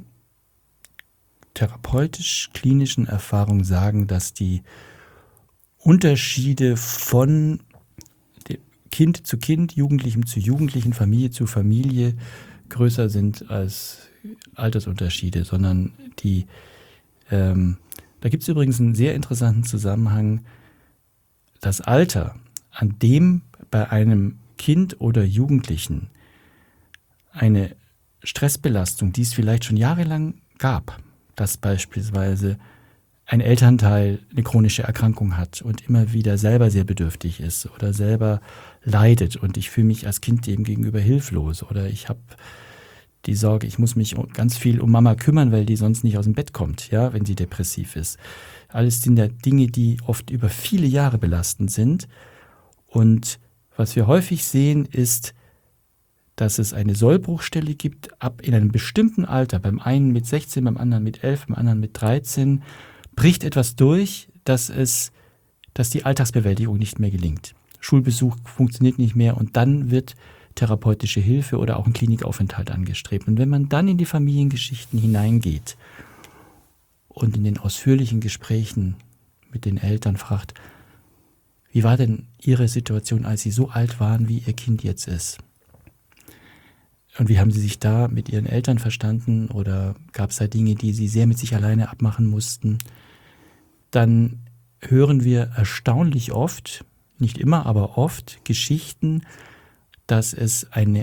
therapeutisch-klinischen Erfahrung sagen, dass die Unterschiede von Kind zu Kind, Jugendlichem zu Jugendlichen, Familie zu Familie größer sind als Altersunterschiede, sondern da gibt es übrigens einen sehr interessanten Zusammenhang, das Alter, an dem bei einem Kind oder Jugendlichen eine Stressbelastung, die es vielleicht schon jahrelang gab, dass beispielsweise ein Elternteil eine chronische Erkrankung hat und immer wieder selber sehr bedürftig ist oder selber leidet und ich fühle mich als Kind dem gegenüber hilflos oder ich habe die Sorge, ich muss mich ganz viel um Mama kümmern, weil die sonst nicht aus dem Bett kommt, ja, wenn sie depressiv ist. Alles sind ja Dinge, die oft über viele Jahre belastend sind und was wir häufig sehen ist, dass es eine Sollbruchstelle gibt, ab in einem bestimmten Alter, beim einen mit 16, beim anderen mit 11, beim anderen mit 13, bricht etwas durch, dass die Alltagsbewältigung nicht mehr gelingt. Schulbesuch funktioniert nicht mehr und dann wird therapeutische Hilfe oder auch ein Klinikaufenthalt angestrebt. Und wenn man dann in die Familiengeschichten hineingeht und in den ausführlichen Gesprächen mit den Eltern fragt, wie war denn Ihre Situation, als Sie so alt waren, wie Ihr Kind jetzt ist? Und wie haben Sie sich da mit Ihren Eltern verstanden oder gab es da Dinge, die Sie sehr mit sich alleine abmachen mussten? Dann hören wir erstaunlich oft, nicht immer, aber oft Geschichten, dass es eine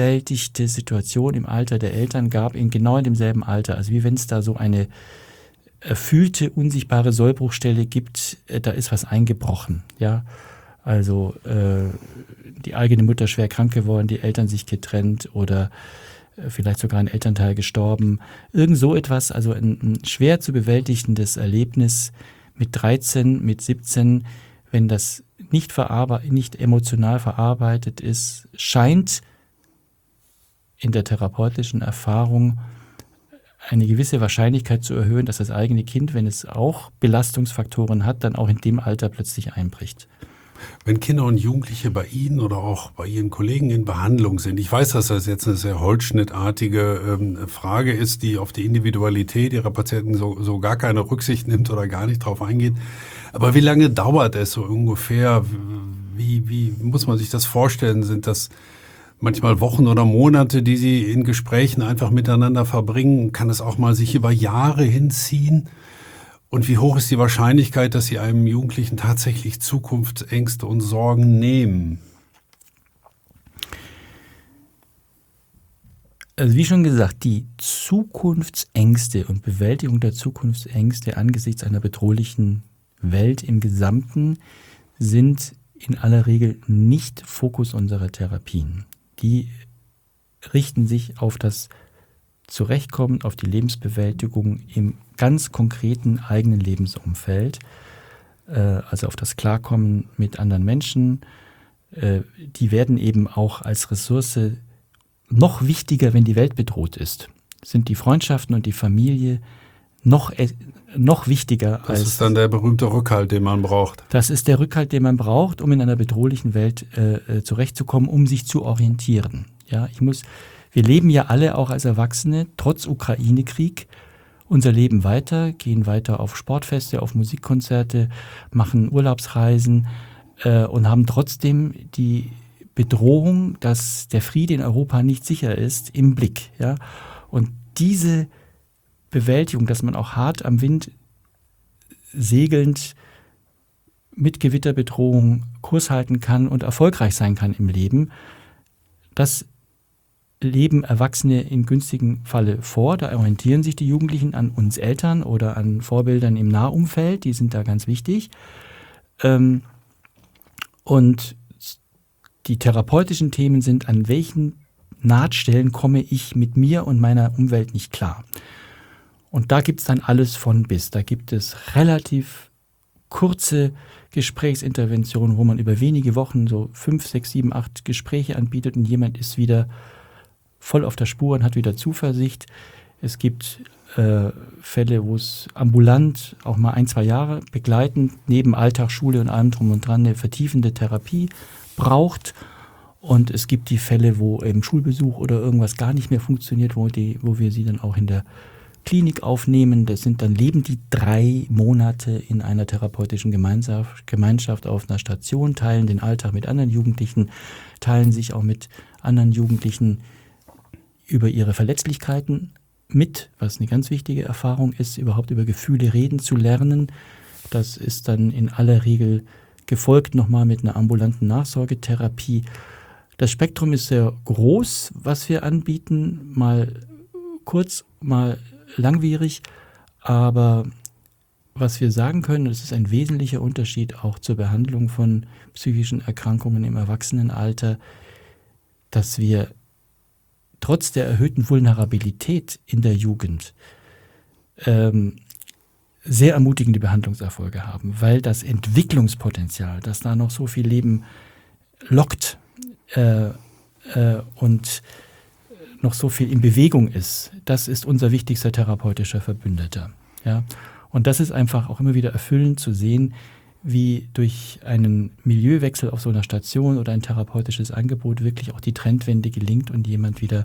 unbewältigte Situation im Alter der Eltern gab, genau in demselben Alter. Also wie wenn es da so eine erfüllte, unsichtbare Sollbruchstelle gibt, da ist was eingebrochen. Ja, also die eigene Mutter schwer krank geworden, die Eltern sich getrennt oder vielleicht sogar ein Elternteil gestorben. Irgend so etwas, also ein schwer zu bewältigendes Erlebnis mit 13, mit 17, wenn das nicht emotional verarbeitet ist, scheint in der therapeutischen Erfahrung eine gewisse Wahrscheinlichkeit zu erhöhen, dass das eigene Kind, wenn es auch Belastungsfaktoren hat, dann auch in dem Alter plötzlich einbricht. Wenn Kinder und Jugendliche bei Ihnen oder auch bei Ihren Kollegen in Behandlung sind, ich weiß, dass das jetzt eine sehr holzschnittartige Frage ist, die auf die Individualität Ihrer Patienten so gar keine Rücksicht nimmt oder gar nicht drauf eingeht, aber wie lange dauert es so ungefähr? Wie muss man sich das vorstellen? Sind das manchmal Wochen oder Monate, die Sie in Gesprächen einfach miteinander verbringen? Kann es auch mal sich über Jahre hinziehen? Und wie hoch ist die Wahrscheinlichkeit, dass Sie einem Jugendlichen tatsächlich Zukunftsängste und Sorgen nehmen? Also wie schon gesagt, die Zukunftsängste und Bewältigung der Zukunftsängste angesichts einer bedrohlichen Welt im Gesamten sind in aller Regel nicht Fokus unserer Therapien. Die richten sich auf das Zurechtkommen, auf die Lebensbewältigung im ganz konkreten eigenen Lebensumfeld, also auf das Klarkommen mit anderen Menschen. Die werden eben auch als Ressource noch wichtiger, wenn die Welt bedroht ist. Sind die Freundschaften und die Familie noch wichtiger als... Das ist dann der berühmte Rückhalt, den man braucht. Das ist der Rückhalt, den man braucht, um in einer bedrohlichen Welt zurechtzukommen, um sich zu orientieren. Ja, wir leben ja alle auch als Erwachsene, trotz Ukraine-Krieg, unser Leben weiter, gehen weiter auf Sportfeste, auf Musikkonzerte, machen Urlaubsreisen und haben trotzdem die Bedrohung, dass der Friede in Europa nicht sicher ist, im Blick. Ja? Und diese Bewältigung, dass man auch hart am Wind segelnd mit Gewitterbedrohung Kurs halten kann und erfolgreich sein kann im Leben, das leben Erwachsene in günstigem Falle vor. Da orientieren sich die Jugendlichen an uns Eltern oder an Vorbildern im Nahumfeld, die sind da ganz wichtig. Und die therapeutischen Themen sind, an welchen Nahtstellen komme ich mit mir und meiner Umwelt nicht klar. Und da gibt es dann alles von bis. Da gibt es relativ kurze Gesprächsinterventionen, wo man über wenige Wochen so 5, 6, 7, 8 Gespräche anbietet und jemand ist wieder voll auf der Spur und hat wieder Zuversicht. Es gibt Fälle, wo es ambulant auch mal 1, 2 Jahre begleitend neben Alltag, Schule und allem drum und dran eine vertiefende Therapie braucht. Und es gibt die Fälle, wo im Schulbesuch oder irgendwas gar nicht mehr funktioniert, wo wir sie dann auch in der Klinik aufnehmen. Leben die 3 Monate in einer therapeutischen Gemeinschaft auf einer Station, teilen den Alltag mit anderen Jugendlichen, teilen sich auch mit anderen Jugendlichen über ihre Verletzlichkeiten mit, was eine ganz wichtige Erfahrung ist, überhaupt über Gefühle reden zu lernen. Das ist dann in aller Regel gefolgt nochmal mit einer ambulanten Nachsorgetherapie. Das Spektrum ist sehr groß, was wir anbieten, mal kurz, mal langwierig, aber was wir sagen können, das ist ein wesentlicher Unterschied auch zur Behandlung von psychischen Erkrankungen im Erwachsenenalter, dass wir trotz der erhöhten Vulnerabilität in der Jugend sehr ermutigende Behandlungserfolge haben, weil das Entwicklungspotenzial, das da noch so viel Leben lockt und noch so viel in Bewegung ist, das ist unser wichtigster therapeutischer Verbündeter. Ja? Und das ist einfach auch immer wieder erfüllend zu sehen, wie durch einen Milieuwechsel auf so einer Station oder ein therapeutisches Angebot wirklich auch die Trendwende gelingt und jemand wieder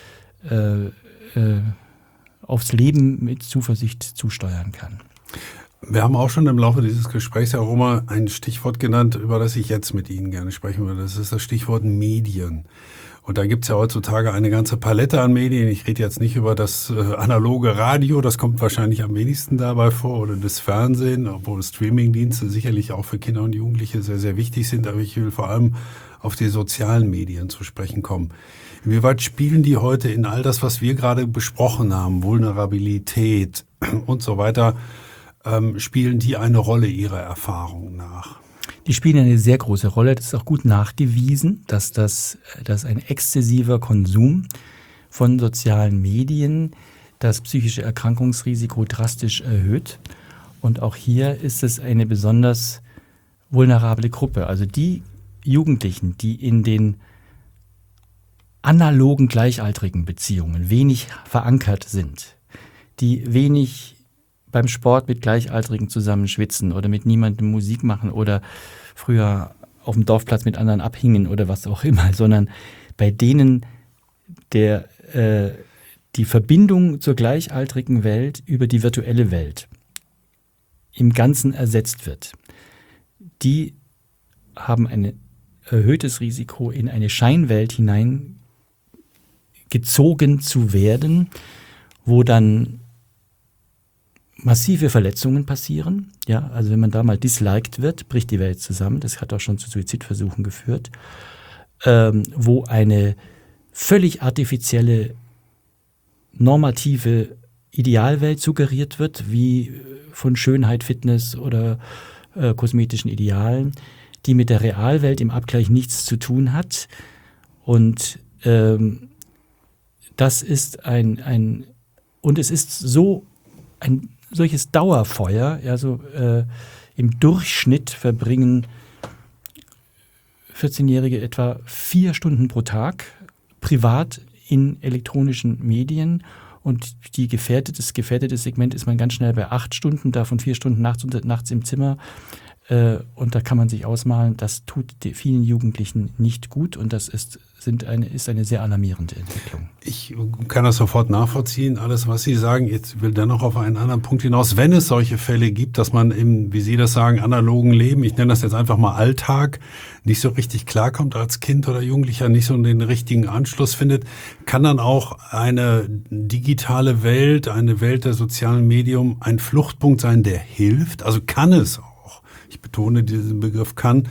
aufs Leben mit Zuversicht zusteuern kann. Wir haben auch schon im Laufe dieses Gesprächs, Herr Rummer, ein Stichwort genannt, über das ich jetzt mit Ihnen gerne sprechen würde. Das ist das Stichwort Medien. Und da gibt's ja heutzutage eine ganze Palette an Medien. Ich rede jetzt nicht über das analoge Radio, das kommt wahrscheinlich am wenigsten dabei vor, oder das Fernsehen, obwohl Streamingdienste sicherlich auch für Kinder und Jugendliche sehr, sehr wichtig sind. Aber ich will vor allem auf die sozialen Medien zu sprechen kommen. Inwieweit spielen die heute in all das, was wir gerade besprochen haben, Vulnerabilität und so weiter, spielen die eine Rolle Ihrer Erfahrung nach? Die spielen eine sehr große Rolle. Das ist auch gut nachgewiesen, dass ein exzessiver Konsum von sozialen Medien das psychische Erkrankungsrisiko drastisch erhöht. Und auch hier ist es eine besonders vulnerable Gruppe. Also die Jugendlichen, die in den analogen gleichaltrigen Beziehungen wenig verankert sind, die wenig beim Sport mit Gleichaltrigen zusammen schwitzen oder mit niemandem Musik machen oder früher auf dem Dorfplatz mit anderen abhingen oder was auch immer, sondern bei denen die Verbindung zur gleichaltrigen Welt über die virtuelle Welt im Ganzen ersetzt wird. Die haben ein erhöhtes Risiko, in eine Scheinwelt hineingezogen zu werden, wo dann massive Verletzungen passieren. Ja, also wenn man da mal disliked wird, bricht die Welt zusammen. Das hat auch schon zu Suizidversuchen geführt. Wo eine völlig artifizielle, normative Idealwelt suggeriert wird, wie von Schönheit, Fitness oder kosmetischen Idealen, die mit der Realwelt im Abgleich nichts zu tun hat. Und das ist und es ist so ein solches Dauerfeuer, ja, so im Durchschnitt verbringen 14-Jährige etwa 4 Stunden pro Tag privat in elektronischen Medien, und das gefährdete Segment ist man ganz schnell bei 8 Stunden, davon 4 Stunden nachts im Zimmer. Und da kann man sich ausmalen, das tut vielen Jugendlichen nicht gut, und das ist eine sehr alarmierende Entwicklung. Ich kann das sofort nachvollziehen, alles, was Sie sagen. Jetzt will dennoch auf einen anderen Punkt hinaus. Wenn es solche Fälle gibt, dass man im, wie Sie das sagen, analogen Leben, ich nenne das jetzt einfach mal Alltag, nicht so richtig klarkommt als Kind oder Jugendlicher, nicht so den richtigen Anschluss findet, kann dann auch eine digitale Welt, eine Welt der sozialen Medien ein Fluchtpunkt sein, der hilft? Also kann es auch, ich betone diesen Begriff kann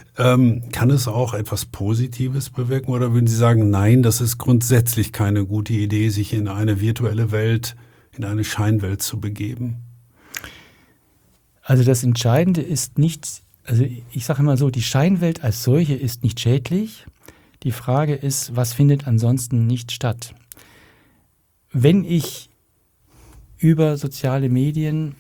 es auch etwas Positives bewirken, oder würden Sie sagen, nein, das ist grundsätzlich keine gute Idee, sich in eine virtuelle Welt, in eine Scheinwelt zu begeben? Also das Entscheidende ist nicht, also ich sage immer so, die Scheinwelt als solche ist nicht schädlich. Die Frage ist, was findet ansonsten nicht statt? Wenn ich über soziale Medien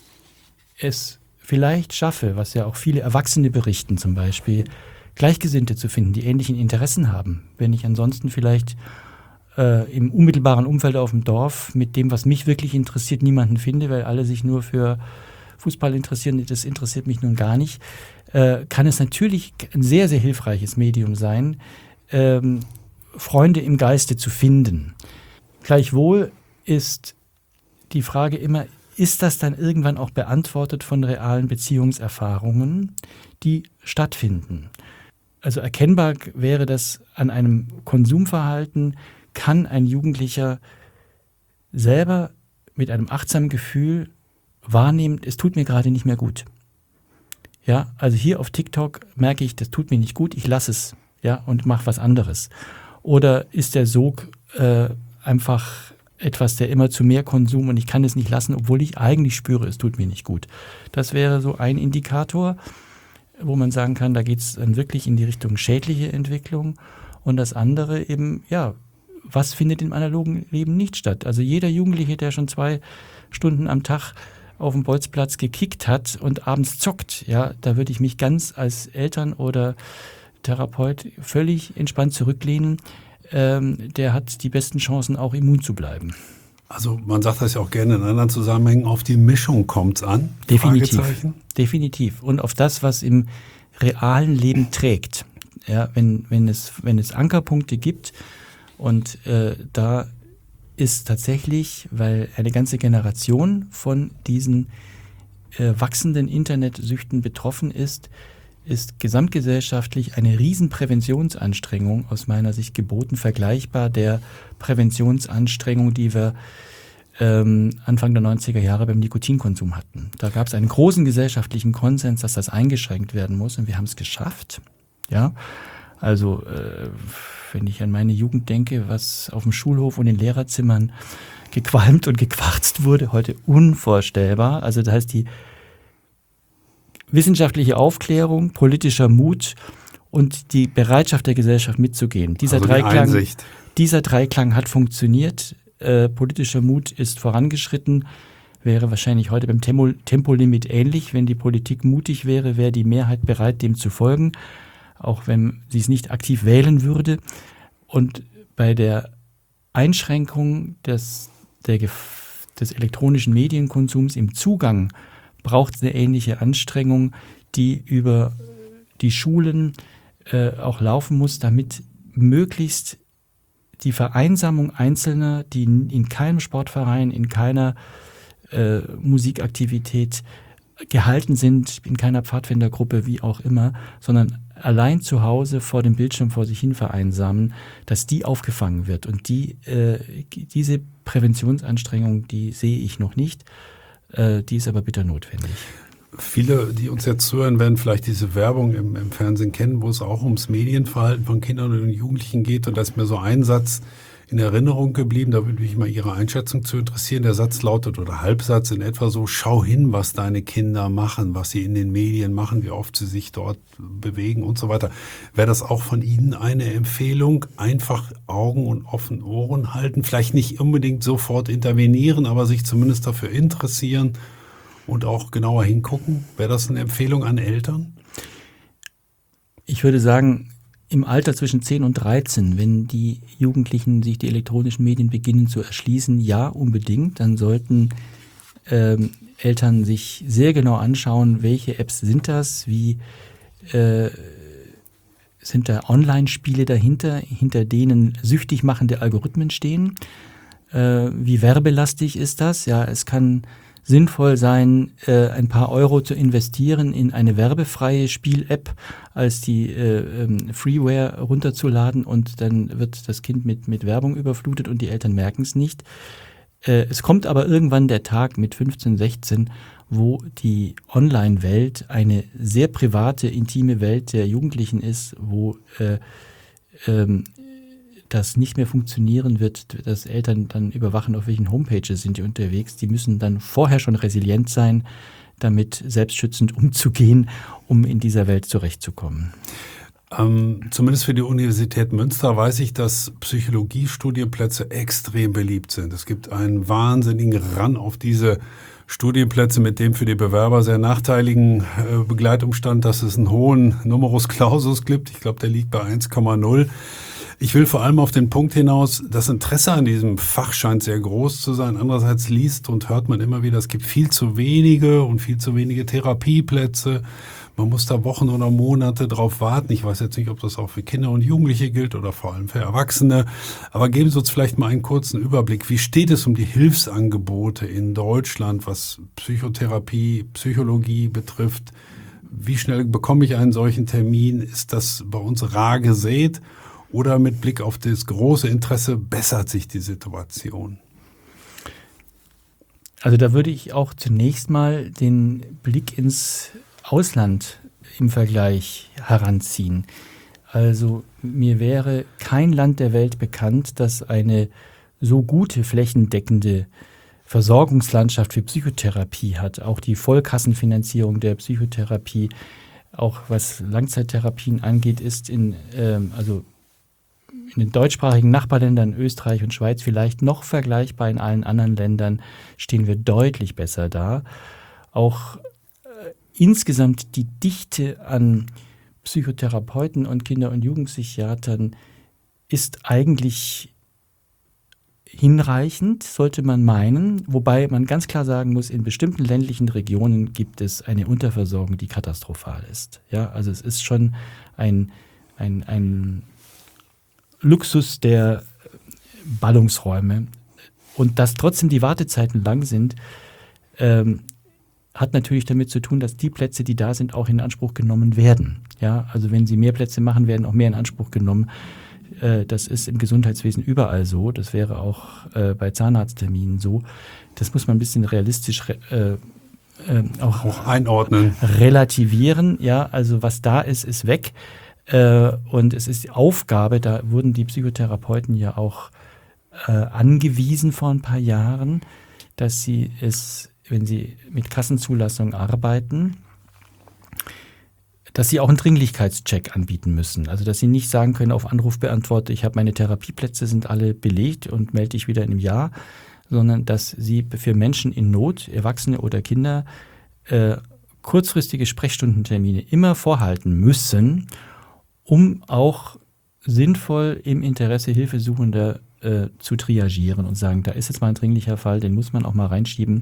es vielleicht schaffe, was ja auch viele Erwachsene berichten zum Beispiel, Gleichgesinnte zu finden, die ähnlichen Interessen haben. Wenn ich ansonsten vielleicht im unmittelbaren Umfeld auf dem Dorf mit dem, was mich wirklich interessiert, niemanden finde, weil alle sich nur für Fußball interessieren, das interessiert mich nun gar nicht, kann es natürlich ein sehr, sehr hilfreiches Medium sein, Freunde im Geiste zu finden. Gleichwohl ist die Frage immer, ist das dann irgendwann auch beantwortet von realen Beziehungserfahrungen, die stattfinden? Also erkennbar wäre das an einem Konsumverhalten, kann ein Jugendlicher selber mit einem achtsamen Gefühl wahrnehmen, es tut mir gerade nicht mehr gut. Ja, also hier auf TikTok merke ich, das tut mir nicht gut, ich lasse es, ja, und mache was anderes. Oder ist der Sog einfach etwas, der immer zu mehr Konsum, und ich kann es nicht lassen, obwohl ich eigentlich spüre, es tut mir nicht gut. Das wäre so ein Indikator, wo man sagen kann, da geht es dann wirklich in die Richtung schädliche Entwicklung. Und das andere eben, ja, was findet im analogen Leben nicht statt? Also jeder Jugendliche, der schon 2 Stunden am Tag auf dem Bolzplatz gekickt hat und abends zockt, ja, da würde ich mich ganz als Eltern oder Therapeut völlig entspannt zurücklehnen. Der hat die besten Chancen, auch immun zu bleiben. Also man sagt das ja auch gerne in anderen Zusammenhängen, auf die Mischung kommt es an? Definitiv. Und auf das, was im realen Leben trägt. Ja, wenn es Ankerpunkte gibt, und da ist tatsächlich, weil eine ganze Generation von diesen wachsenden Internetsüchten betroffen ist, ist gesamtgesellschaftlich eine Riesenpräventionsanstrengung aus meiner Sicht geboten, vergleichbar der Präventionsanstrengung, die wir Anfang der 90er Jahre beim Nikotinkonsum hatten. Da gab es einen großen gesellschaftlichen Konsens, dass das eingeschränkt werden muss, und wir haben es geschafft. Ja, also wenn ich an meine Jugend denke, was auf dem Schulhof und in Lehrerzimmern gequalmt und gequarzt wurde, heute unvorstellbar. Also das heißt, die wissenschaftliche Aufklärung, politischer Mut und die Bereitschaft der Gesellschaft mitzugehen. Dieser Dreiklang hat funktioniert. Politischer Mut ist vorangeschritten, wäre wahrscheinlich heute beim Tempolimit ähnlich. Wenn die Politik mutig wäre, wäre die Mehrheit bereit, dem zu folgen, auch wenn sie es nicht aktiv wählen würde. Und bei der Einschränkung des elektronischen Medienkonsums im Zugang braucht es eine ähnliche Anstrengung, die über die Schulen auch laufen muss, damit möglichst die Vereinsamung Einzelner, die in keinem Sportverein, in keiner Musikaktivität gehalten sind, in keiner Pfadfindergruppe, wie auch immer, sondern allein zu Hause vor dem Bildschirm vor sich hin vereinsamen, dass die aufgefangen wird. Und diese Präventionsanstrengung, die sehe ich noch nicht, die ist aber bitter notwendig. Viele, die uns jetzt zuhören, werden vielleicht diese Werbung im Fernsehen kennen, wo es auch ums Medienverhalten von Kindern und Jugendlichen geht. Und da ist mir so ein Satz in Erinnerung geblieben, da würde mich mal Ihre Einschätzung zu interessieren. Der Satz lautet, oder Halbsatz in etwa so: Schau hin, was deine Kinder machen, was sie in den Medien machen, wie oft sie sich dort bewegen und so weiter. Wäre das auch von Ihnen eine Empfehlung? Einfach Augen und offene Ohren halten, vielleicht nicht unbedingt sofort intervenieren, aber sich zumindest dafür interessieren und auch genauer hingucken? Wäre das eine Empfehlung an Eltern? Ich würde sagen, im Alter zwischen 10 und 13, wenn die Jugendlichen sich die elektronischen Medien beginnen zu erschließen, ja, unbedingt, dann sollten Eltern sich sehr genau anschauen, welche Apps sind das, wie sind da Online-Spiele dahinter, hinter denen süchtig machende Algorithmen stehen, wie werbelastig ist das? Ja, es kann sinnvoll sein, ein paar Euro zu investieren in eine werbefreie Spiel-App, als die Freeware runterzuladen, und dann wird das Kind mit Werbung überflutet und die Eltern merken es nicht. Es kommt aber irgendwann der Tag mit 15, 16, wo die Online-Welt eine sehr private, intime Welt der Jugendlichen ist, wo das nicht mehr funktionieren wird, dass Eltern dann überwachen, auf welchen Homepages sind die unterwegs. Die müssen dann vorher schon resilient sein, damit selbstschützend umzugehen, um in dieser Welt zurechtzukommen. Zumindest für die Universität Münster weiß ich, dass Psychologiestudienplätze extrem beliebt sind. Es gibt einen wahnsinnigen Run auf diese Studienplätze mit dem für die Bewerber sehr nachteiligen Begleitumstand, dass es einen hohen Numerus Clausus gibt. Ich glaube, der liegt bei 1,0. Ich will vor allem auf den Punkt hinaus, das Interesse an diesem Fach scheint sehr groß zu sein. Andererseits liest und hört man immer wieder, es gibt viel zu wenige Therapieplätze. Man muss da Wochen oder Monate drauf warten. Ich weiß jetzt nicht, ob das auch für Kinder und Jugendliche gilt oder vor allem für Erwachsene. Aber geben Sie uns vielleicht mal einen kurzen Überblick. Wie steht es um die Hilfsangebote in Deutschland, was Psychotherapie, Psychologie betrifft? Wie schnell bekomme ich einen solchen Termin? Ist das bei uns rar gesät? Oder mit Blick auf das große Interesse bessert sich die Situation? Also da würde ich auch zunächst mal den Blick ins Ausland im Vergleich heranziehen. Also mir wäre kein Land der Welt bekannt, das eine so gute flächendeckende Versorgungslandschaft für Psychotherapie hat. Auch die Vollkassenfinanzierung der Psychotherapie, auch was Langzeittherapien angeht, ist in den deutschsprachigen Nachbarländern Österreich und Schweiz vielleicht noch vergleichbar. In allen anderen Ländern stehen wir deutlich besser da. Auch insgesamt die Dichte an Psychotherapeuten und Kinder- und Jugendpsychiatern ist eigentlich hinreichend, sollte man meinen. Wobei man ganz klar sagen muss, in bestimmten ländlichen Regionen gibt es eine Unterversorgung, die katastrophal ist. Ja, also es ist schon ein Luxus der Ballungsräume. Und dass trotzdem die Wartezeiten lang sind, hat natürlich damit zu tun, dass die Plätze, die da sind, auch in Anspruch genommen werden. Ja, also wenn Sie mehr Plätze machen, werden auch mehr in Anspruch genommen. Das ist im Gesundheitswesen überall so. Das wäre auch bei Zahnarztterminen so. Das muss man ein bisschen realistisch auch einordnen. Relativieren. Ja, also was da ist, ist weg. Und es ist die Aufgabe, da wurden die Psychotherapeuten ja auch angewiesen vor ein paar Jahren, dass sie es, wenn sie mit Kassenzulassung arbeiten, dass sie auch einen Dringlichkeitscheck anbieten müssen. Also dass sie nicht sagen können auf Anrufbeantworter, ich habe meine Therapieplätze, sind alle belegt und melde dich wieder in einem Jahr, sondern dass sie für Menschen in Not, Erwachsene oder Kinder, kurzfristige Sprechstundentermine immer vorhalten müssen, um auch sinnvoll im Interesse Hilfesuchender zu triagieren und sagen, da ist jetzt mal ein dringlicher Fall, den muss man auch mal reinschieben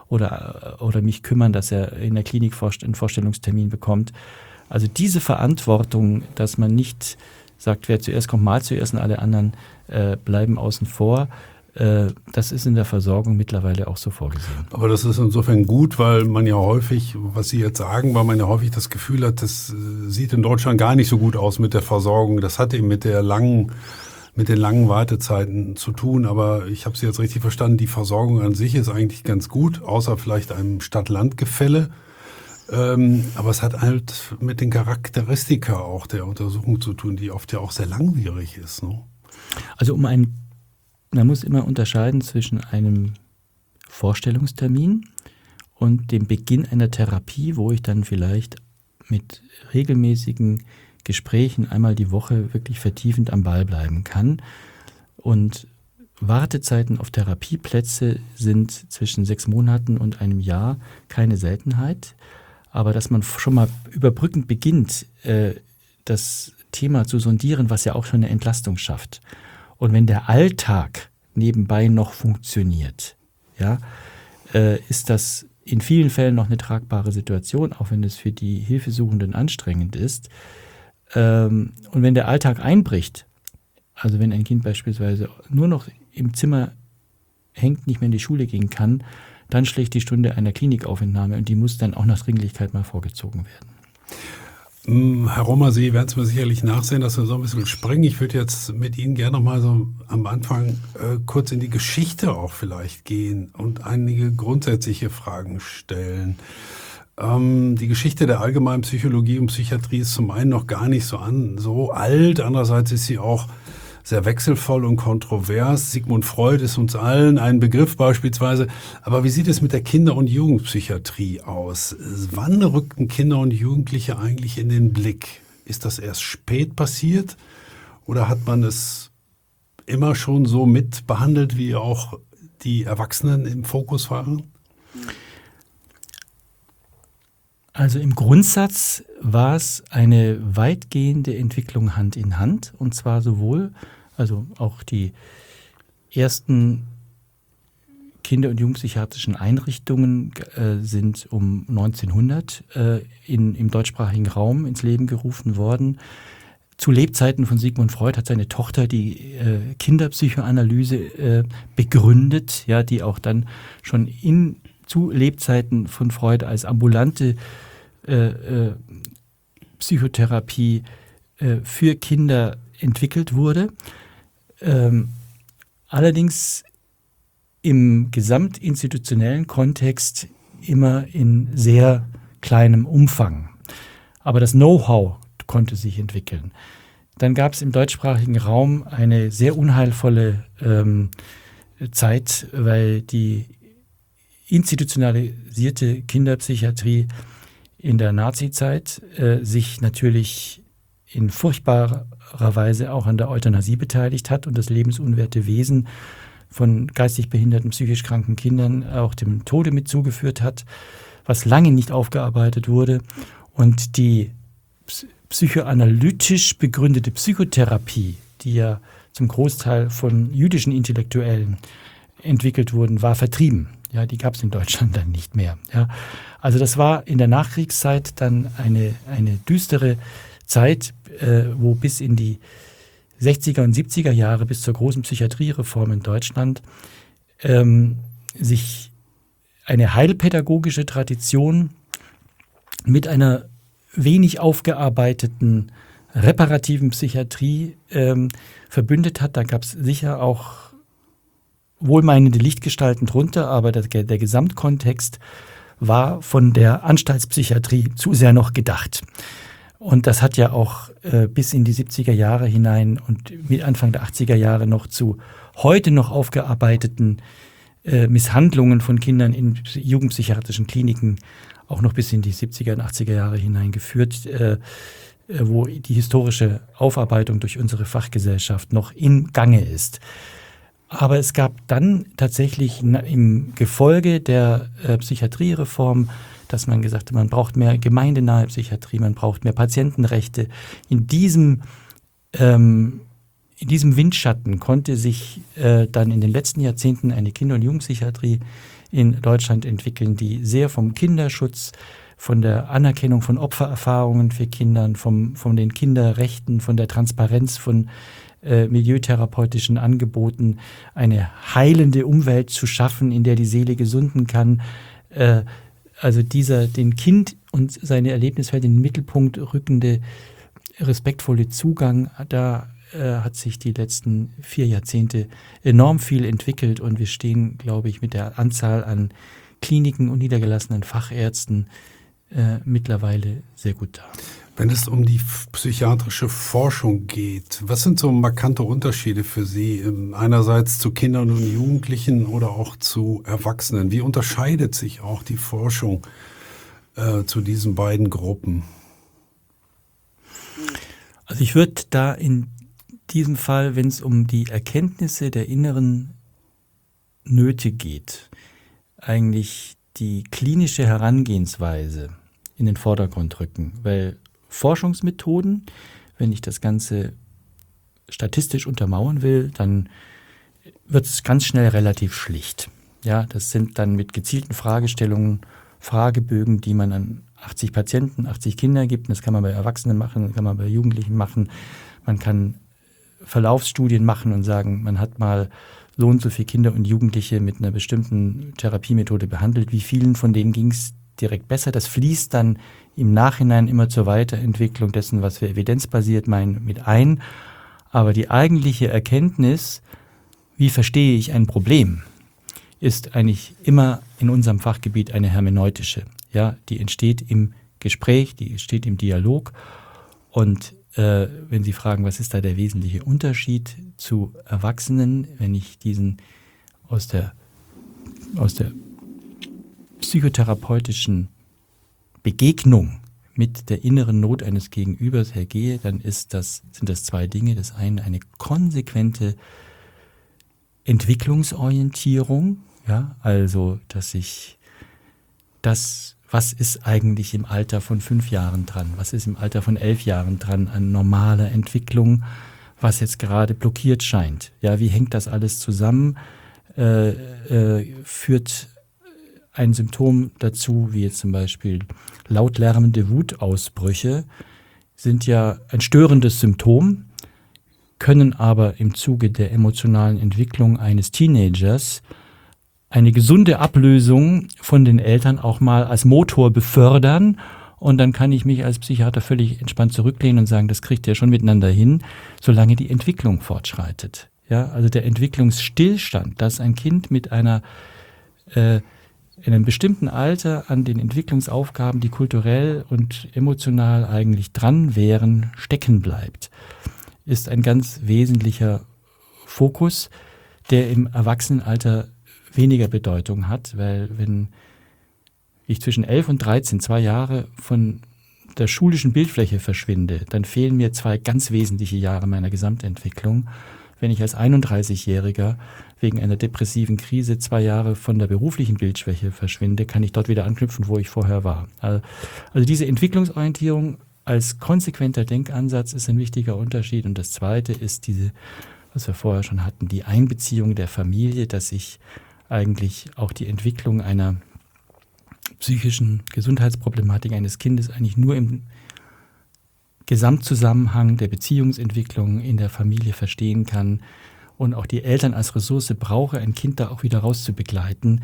oder mich kümmern, dass er in der Klinik einen Vorstellungstermin bekommt. Also diese Verantwortung, dass man nicht sagt, wer zuerst kommt, mal zuerst und alle anderen bleiben außen vor, das ist in der Versorgung mittlerweile auch so vorgesehen. Aber das ist insofern gut, weil man ja häufig, was Sie jetzt sagen, weil man ja häufig das Gefühl hat, das sieht in Deutschland gar nicht so gut aus mit der Versorgung. Das hat eben mit den langen Wartezeiten zu tun. Aber ich habe Sie jetzt richtig verstanden, die Versorgung an sich ist eigentlich ganz gut, außer vielleicht einem Stadt-Land-Gefälle. Aber es hat halt mit den Charakteristika auch der Untersuchung zu tun, die oft ja auch sehr langwierig ist. Ne? Also man muss immer unterscheiden zwischen einem Vorstellungstermin und dem Beginn einer Therapie, wo ich dann vielleicht mit regelmäßigen Gesprächen einmal die Woche wirklich vertiefend am Ball bleiben kann. Und Wartezeiten auf Therapieplätze sind zwischen 6 Monaten und einem Jahr keine Seltenheit. Aber dass man schon mal überbrückend beginnt, das Thema zu sondieren, was ja auch schon eine Entlastung schafft. Und wenn der Alltag nebenbei noch funktioniert, ja, ist das in vielen Fällen noch eine tragbare Situation, auch wenn es für die Hilfesuchenden anstrengend ist. Und wenn der Alltag einbricht, also wenn ein Kind beispielsweise nur noch im Zimmer hängt, nicht mehr in die Schule gehen kann, dann schlägt die Stunde einer Klinikaufentnahme und die muss dann auch nach Dringlichkeit mal vorgezogen werden. Herr Rommer, Sie werden es mir sicherlich nachsehen, dass wir so ein bisschen springen. Ich würde jetzt mit Ihnen gerne noch mal so am Anfang kurz in die Geschichte auch vielleicht gehen und einige grundsätzliche Fragen stellen. Die Geschichte der allgemeinen Psychologie und Psychiatrie ist zum einen noch gar nicht so alt, andererseits ist sie auch sehr wechselvoll und kontrovers. Sigmund Freud ist uns allen ein Begriff beispielsweise. Aber wie sieht es mit der Kinder- und Jugendpsychiatrie aus? Wann rückten Kinder und Jugendliche eigentlich in den Blick? Ist das erst spät passiert oder hat man es immer schon so mit behandelt, wie auch die Erwachsenen im Fokus waren? Also im Grundsatz war es eine weitgehende Entwicklung Hand in Hand, und zwar sowohl, also auch die ersten Kinder- und Jugendpsychiatrischen Einrichtungen sind um 1900 im deutschsprachigen Raum ins Leben gerufen worden. Zu Lebzeiten von Sigmund Freud hat seine Tochter die Kinderpsychoanalyse begründet, ja, die auch dann schon zu Lebzeiten von Freud als ambulante Psychotherapie für Kinder entwickelt wurde. Allerdings im gesamtinstitutionellen Kontext immer in sehr kleinem Umfang. Aber das Know-how konnte sich entwickeln. Dann gab es im deutschsprachigen Raum eine sehr unheilvolle Zeit, weil die institutionalisierte Kinderpsychiatrie in der Nazizeit sich natürlich in furchtbarer Weise auch an der Euthanasie beteiligt hat und das lebensunwerte Wesen von geistig behinderten, psychisch kranken Kindern auch dem Tode mit zugeführt hat, was lange nicht aufgearbeitet wurde. Und die psychoanalytisch begründete Psychotherapie, die ja zum Großteil von jüdischen Intellektuellen entwickelt wurden, war vertrieben. Ja, die gab es in Deutschland dann nicht mehr. Ja. Also das war in der Nachkriegszeit dann eine düstere Zeit, wo bis in die 60er und 70er Jahre, bis zur großen Psychiatriereform in Deutschland, sich eine heilpädagogische Tradition mit einer wenig aufgearbeiteten reparativen Psychiatrie verbündet hat. Da gab es sicher auch wohlmeinende Lichtgestalten drunter, aber der Gesamtkontext war von der Anstaltspsychiatrie zu sehr noch gedacht. Und das hat ja auch bis in die 70er Jahre hinein und mit Anfang der 80er Jahre noch zu heute noch aufgearbeiteten Misshandlungen von Kindern in jugendpsychiatrischen Kliniken auch noch bis in die 70er und 80er Jahre hinein geführt, wo die historische Aufarbeitung durch unsere Fachgesellschaft noch im Gange ist. Aber es gab dann tatsächlich im Gefolge der Psychiatriereform, dass man gesagt hat, man braucht mehr gemeindenahe Psychiatrie, man braucht mehr Patientenrechte. In diesem Windschatten konnte sich dann in den letzten Jahrzehnten eine Kinder- und Jugendpsychiatrie in Deutschland entwickeln, die sehr vom Kinderschutz, von der Anerkennung von Opfererfahrungen für Kinder, von den Kinderrechten, von der Transparenz von milieutherapeutischen Angeboten, eine heilende Umwelt zu schaffen, in der die Seele gesunden kann. Also den Kind und seine Erlebniswelt in den Mittelpunkt rückende, respektvolle Zugang, da hat sich die letzten 4 Jahrzehnte enorm viel entwickelt und wir stehen, glaube ich, mit der Anzahl an Kliniken und niedergelassenen Fachärzten mittlerweile sehr gut da. Wenn es um die psychiatrische Forschung geht, was sind so markante Unterschiede für Sie einerseits zu Kindern und Jugendlichen oder auch zu Erwachsenen? Wie unterscheidet sich auch die Forschung zu diesen beiden Gruppen? Also ich würde da in diesem Fall, wenn es um die Erkenntnisse der inneren Nöte geht, eigentlich die klinische Herangehensweise in den Vordergrund rücken, weil Forschungsmethoden, wenn ich das Ganze statistisch untermauern will, dann wird es ganz schnell relativ schlicht. Ja, das sind dann mit gezielten Fragestellungen, Fragebögen, die man an 80 Patienten, 80 Kinder gibt. Das kann man bei Erwachsenen machen, das kann man bei Jugendlichen machen. Man kann Verlaufsstudien machen und sagen, man hat mal so und so viele Kinder und Jugendliche mit einer bestimmten Therapiemethode behandelt. Wie vielen von denen ging es direkt besser? Das fließt dann im Nachhinein immer zur Weiterentwicklung dessen, was wir evidenzbasiert meinen, mit ein. Aber die eigentliche Erkenntnis, wie verstehe ich ein Problem, ist eigentlich immer in unserem Fachgebiet eine hermeneutische. Ja, die entsteht im Gespräch, die entsteht im Dialog. Und wenn Sie fragen, was ist da der wesentliche Unterschied zu Erwachsenen, wenn ich diesen aus der psychotherapeutischen Begegnung mit der inneren Not eines Gegenübers hergehe, dann sind das 2 Dinge. Das eine konsequente Entwicklungsorientierung, ja, also dass ich was ist eigentlich im Alter von 5 Jahren dran, was ist im Alter von 11 Jahren dran an normaler Entwicklung, was jetzt gerade blockiert scheint. Ja, wie hängt das alles zusammen? Führt ein Symptom dazu, wie jetzt zum Beispiel lautlärmende Wutausbrüche, sind ja ein störendes Symptom, können aber im Zuge der emotionalen Entwicklung eines Teenagers eine gesunde Ablösung von den Eltern auch mal als Motor befördern. Und dann kann ich mich als Psychiater völlig entspannt zurücklehnen und sagen, das kriegt ihr schon miteinander hin, solange die Entwicklung fortschreitet. Ja, also der Entwicklungsstillstand, dass ein Kind mit in einem bestimmten Alter an den Entwicklungsaufgaben, die kulturell und emotional eigentlich dran wären, stecken bleibt, ist ein ganz wesentlicher Fokus, der im Erwachsenenalter weniger Bedeutung hat, weil wenn ich zwischen 11 und 13 2 Jahre von der schulischen Bildfläche verschwinde, dann fehlen mir 2 ganz wesentliche Jahre meiner Gesamtentwicklung. Wenn ich als 31-Jähriger wegen einer depressiven Krise 2 Jahre von der beruflichen Bildschwäche verschwinde, kann ich dort wieder anknüpfen, wo ich vorher war. Also diese Entwicklungsorientierung als konsequenter Denkansatz ist ein wichtiger Unterschied. Und das Zweite ist diese, was wir vorher schon hatten, die Einbeziehung der Familie, dass ich eigentlich auch die Entwicklung einer psychischen Gesundheitsproblematik eines Kindes eigentlich nur im Gesamtzusammenhang der Beziehungsentwicklung in der Familie verstehen kann und auch die Eltern als Ressource brauche, ein Kind da auch wieder rauszubegleiten,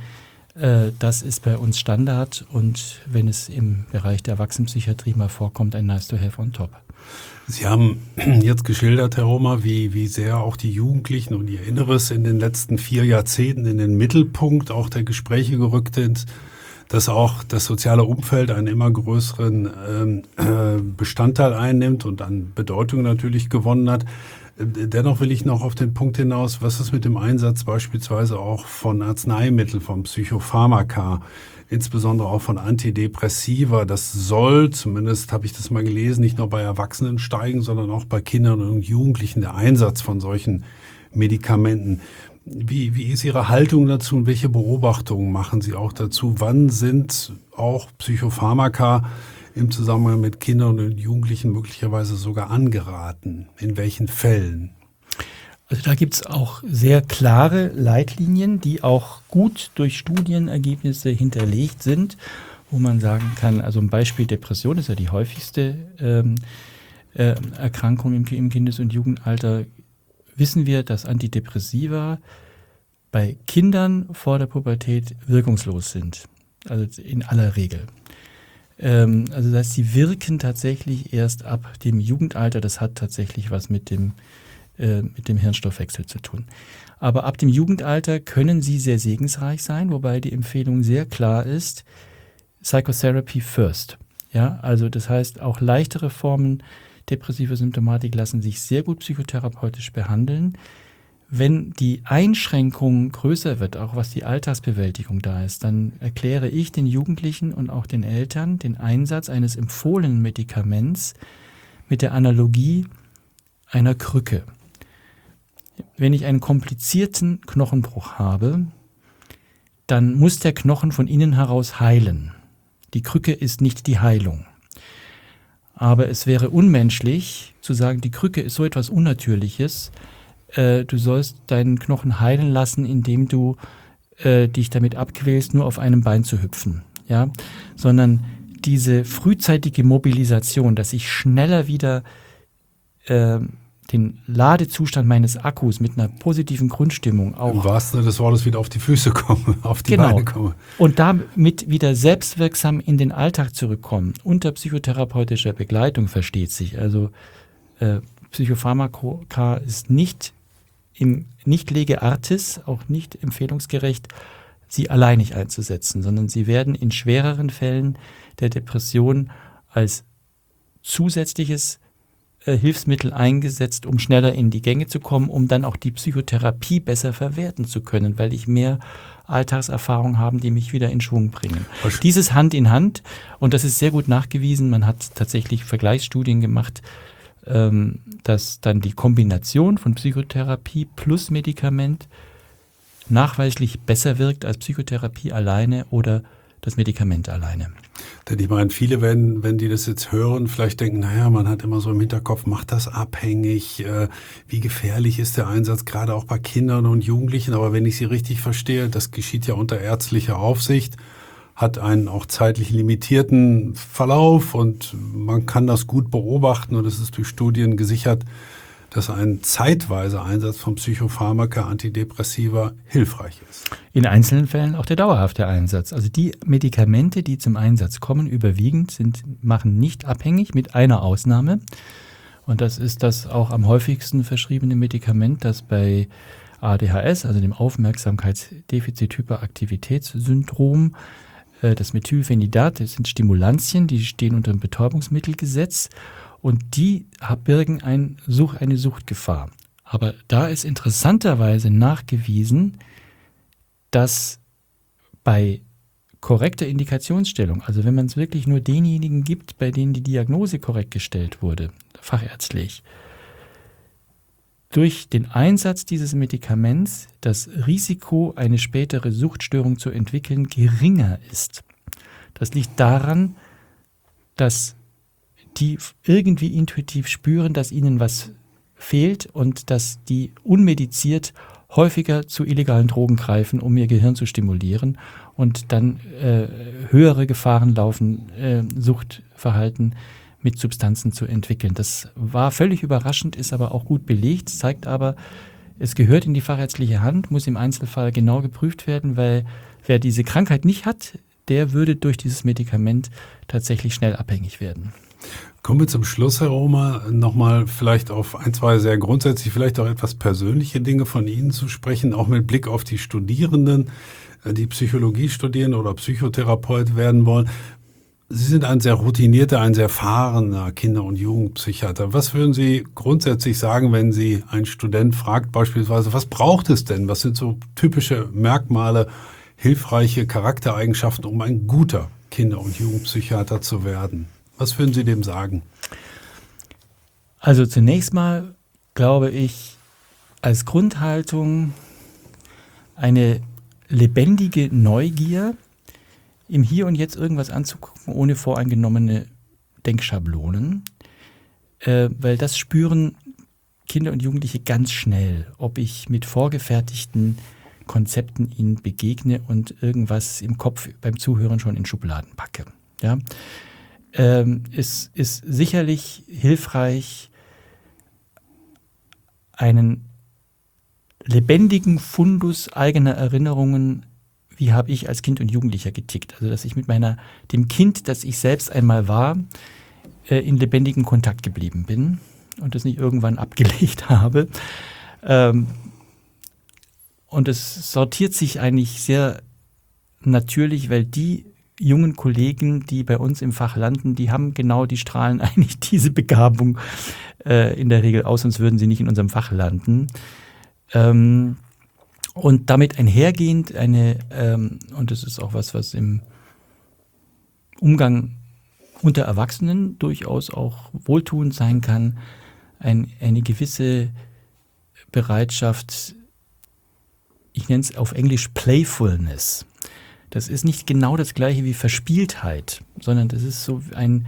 Das ist bei uns Standard und wenn es im Bereich der Erwachsenenpsychiatrie mal vorkommt, ein nice to have on top. Sie haben jetzt geschildert, Herr Romer, wie sehr auch die Jugendlichen und ihr Inneres in den letzten 4 Jahrzehnten in den Mittelpunkt auch der Gespräche gerückt sind, dass auch das soziale Umfeld einen immer größeren Bestandteil einnimmt und an Bedeutung natürlich gewonnen hat. Dennoch will ich noch auf den Punkt hinaus, was ist mit dem Einsatz beispielsweise auch von Arzneimitteln, von Psychopharmaka, insbesondere auch von Antidepressiva. Das soll, zumindest habe ich das mal gelesen, nicht nur bei Erwachsenen steigen, sondern auch bei Kindern und Jugendlichen der Einsatz von solchen Medikamenten. Wie ist Ihre Haltung dazu und welche Beobachtungen machen Sie auch dazu? Wann sind auch Psychopharmaka im Zusammenhang mit Kindern und Jugendlichen möglicherweise sogar angeraten? In welchen Fällen? Also da gibt es auch sehr klare Leitlinien, die auch gut durch Studienergebnisse hinterlegt sind, wo man sagen kann, also ein Beispiel Depression ist ja die häufigste Erkrankung im Kindes- und Jugendalter. Wissen wir, dass Antidepressiva bei Kindern vor der Pubertät wirkungslos sind, also in aller Regel. Also das heißt, sie wirken tatsächlich erst ab dem Jugendalter. Das hat tatsächlich was mit dem Hirnstoffwechsel zu tun. Aber ab dem Jugendalter können sie sehr segensreich sein, wobei die Empfehlung sehr klar ist, Psychotherapy first. Ja, also das heißt, auch leichtere Formen depressiver Symptomatik lassen sich sehr gut psychotherapeutisch behandeln. Wenn die Einschränkung größer wird, auch was die Alltagsbewältigung da ist, dann erkläre ich den Jugendlichen und auch den Eltern den Einsatz eines empfohlenen Medikaments mit der Analogie einer Krücke. Wenn ich einen komplizierten Knochenbruch habe, dann muss der Knochen von innen heraus heilen. Die Krücke ist nicht die Heilung. Aber es wäre unmenschlich zu sagen, die Krücke ist so etwas Unnatürliches, du sollst deinen Knochen heilen lassen, indem du dich damit abquälst, nur auf einem Bein zu hüpfen. Ja? Sondern diese frühzeitige Mobilisation, dass ich schneller wieder den Ladezustand meines Akkus mit einer positiven Grundstimmung auch im wahrsten Sinne des Wortes wieder auf die Füße komme, auf die Beine komme. Und damit wieder selbstwirksam in den Alltag zurückkommen. Unter psychotherapeutischer Begleitung versteht sich. Also Psychopharmaka ist nicht lege artis, auch nicht empfehlungsgerecht, sie alleinig einzusetzen, sondern sie werden in schwereren Fällen der Depression als zusätzliches Hilfsmittel eingesetzt, um schneller in die Gänge zu kommen, um dann auch die Psychotherapie besser verwerten zu können, weil ich mehr Alltagserfahrung habe, die mich wieder in Schwung bringen. Dieses Hand in Hand, und das ist sehr gut nachgewiesen, man hat tatsächlich Vergleichsstudien gemacht, dass dann die Kombination von Psychotherapie plus Medikament nachweislich besser wirkt als Psychotherapie alleine oder das Medikament alleine. Denn ich meine, viele werden, wenn die das jetzt hören, vielleicht denken, naja, man hat immer so im Hinterkopf, macht das abhängig, wie gefährlich ist der Einsatz, gerade auch bei Kindern und Jugendlichen. Aber wenn ich Sie richtig verstehe, das geschieht ja unter ärztlicher Aufsicht, hat einen auch zeitlich limitierten Verlauf und man kann das gut beobachten und es ist durch Studien gesichert, dass ein zeitweiser Einsatz von Psychopharmaka, Antidepressiva hilfreich ist. In einzelnen Fällen auch der dauerhafte Einsatz. Also die Medikamente, die zum Einsatz kommen, überwiegend machen nicht abhängig, mit einer Ausnahme. Und das ist das auch am häufigsten verschriebene Medikament, das bei ADHS, also dem Aufmerksamkeitsdefizit-Hyperaktivitätssyndrom, das Methylphenidat, das sind Stimulantien, die stehen unter dem Betäubungsmittelgesetz und die birgen eine Suchtgefahr. Aber da ist interessanterweise nachgewiesen, dass bei korrekter Indikationsstellung, also wenn man es wirklich nur denjenigen gibt, bei denen die Diagnose korrekt gestellt wurde, fachärztlich, durch den Einsatz dieses Medikaments das Risiko, eine spätere Suchtstörung zu entwickeln, geringer ist. Das liegt daran, dass die irgendwie intuitiv spüren, dass ihnen was fehlt und dass die unmediziert häufiger zu illegalen Drogen greifen, um ihr Gehirn zu stimulieren und dann höhere Gefahren laufen, Suchtverhalten mit Substanzen zu entwickeln. Das war völlig überraschend, ist aber auch gut belegt, zeigt aber, Es gehört in die fachärztliche Hand, muss im Einzelfall genau geprüft werden, weil wer diese Krankheit nicht hat, der würde durch dieses Medikament tatsächlich schnell abhängig werden. Kommen wir zum Schluss, Herr Romer, nochmal vielleicht auf ein, zwei sehr grundsätzlich, vielleicht auch etwas persönliche Dinge von Ihnen zu sprechen, auch mit Blick auf die Studierenden, die Psychologie studieren oder Psychotherapeut werden wollen. Sie sind ein sehr routinierter, ein sehr erfahrener Kinder- und Jugendpsychiater. Was würden Sie grundsätzlich sagen, wenn Sie einen Student fragt beispielsweise, was braucht es denn? Was sind so typische Merkmale, hilfreiche Charaktereigenschaften, um ein guter Kinder- und Jugendpsychiater zu werden? Was würden Sie dem sagen? Also zunächst mal glaube ich, als Grundhaltung eine lebendige Neugier, im Hier und Jetzt irgendwas anzugucken, ohne voreingenommene Denkschablonen, weil das spüren Kinder und Jugendliche ganz schnell, ob ich mit vorgefertigten Konzepten ihnen begegne und irgendwas im Kopf beim Zuhören schon in Schubladen packe. Ja? Es ist sicherlich hilfreich, einen lebendigen Fundus eigener Erinnerungen, wie habe ich als Kind und Jugendlicher getickt. Also dass ich mit dem Kind, das ich selbst einmal war, in lebendigem Kontakt geblieben bin und das nicht irgendwann abgelegt habe. Und es sortiert sich eigentlich sehr natürlich, weil die jungen Kollegen, die bei uns im Fach landen, die strahlen eigentlich diese Begabung in der Regel aus, sonst würden sie nicht in unserem Fach landen. Und damit einhergehend und das ist auch was im Umgang unter Erwachsenen durchaus auch wohltuend sein kann, eine gewisse Bereitschaft, ich nenne es auf Englisch Playfulness. Das ist nicht genau das Gleiche wie Verspieltheit, sondern das ist so ein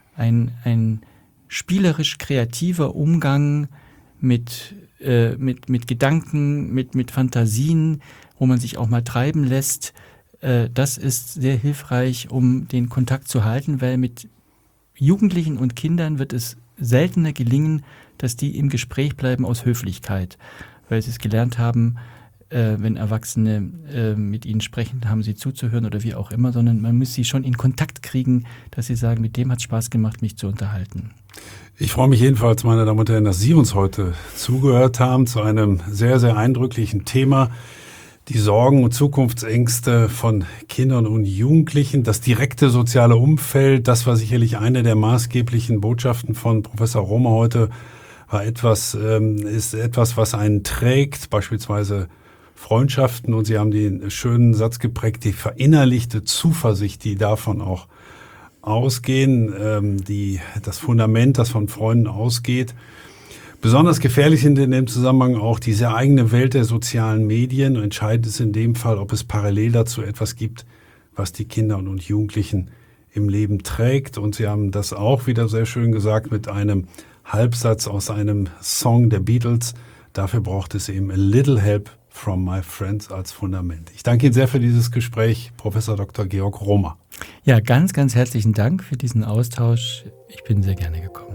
spielerisch kreativer Umgang mit Gedanken, mit Fantasien, wo man sich auch mal treiben lässt. Das ist sehr hilfreich, um den Kontakt zu halten, weil mit Jugendlichen und Kindern wird es seltener gelingen, dass die im Gespräch bleiben aus Höflichkeit, weil sie es gelernt haben, wenn Erwachsene mit ihnen sprechen, haben sie zuzuhören oder wie auch immer, sondern man muss sie schon in Kontakt kriegen, dass sie sagen, mit dem hat es Spaß gemacht, mich zu unterhalten. Ich freue mich jedenfalls, meine Damen und Herren, dass Sie uns heute zugehört haben zu einem sehr, sehr eindrücklichen Thema. Die Sorgen und Zukunftsängste von Kindern und Jugendlichen, das direkte soziale Umfeld, das war sicherlich eine der maßgeblichen Botschaften von Professor Romer heute, ist etwas, was einen trägt, beispielsweise Freundschaften, und Sie haben den schönen Satz geprägt, die verinnerlichte Zuversicht, die davon auch ausgehen, das Fundament, das von Freunden ausgeht. Besonders gefährlich sind in dem Zusammenhang auch diese eigene Welt der sozialen Medien. Entscheidend ist in dem Fall, ob es parallel dazu etwas gibt, was die Kinder und Jugendlichen im Leben trägt. Und Sie haben das auch wieder sehr schön gesagt mit einem Halbsatz aus einem Song der Beatles. Dafür braucht es eben a little help from my friends als Fundament. Ich danke Ihnen sehr für dieses Gespräch, Professor Dr. Georg Romer. Ja, ganz, ganz herzlichen Dank für diesen Austausch. Ich bin sehr gerne gekommen.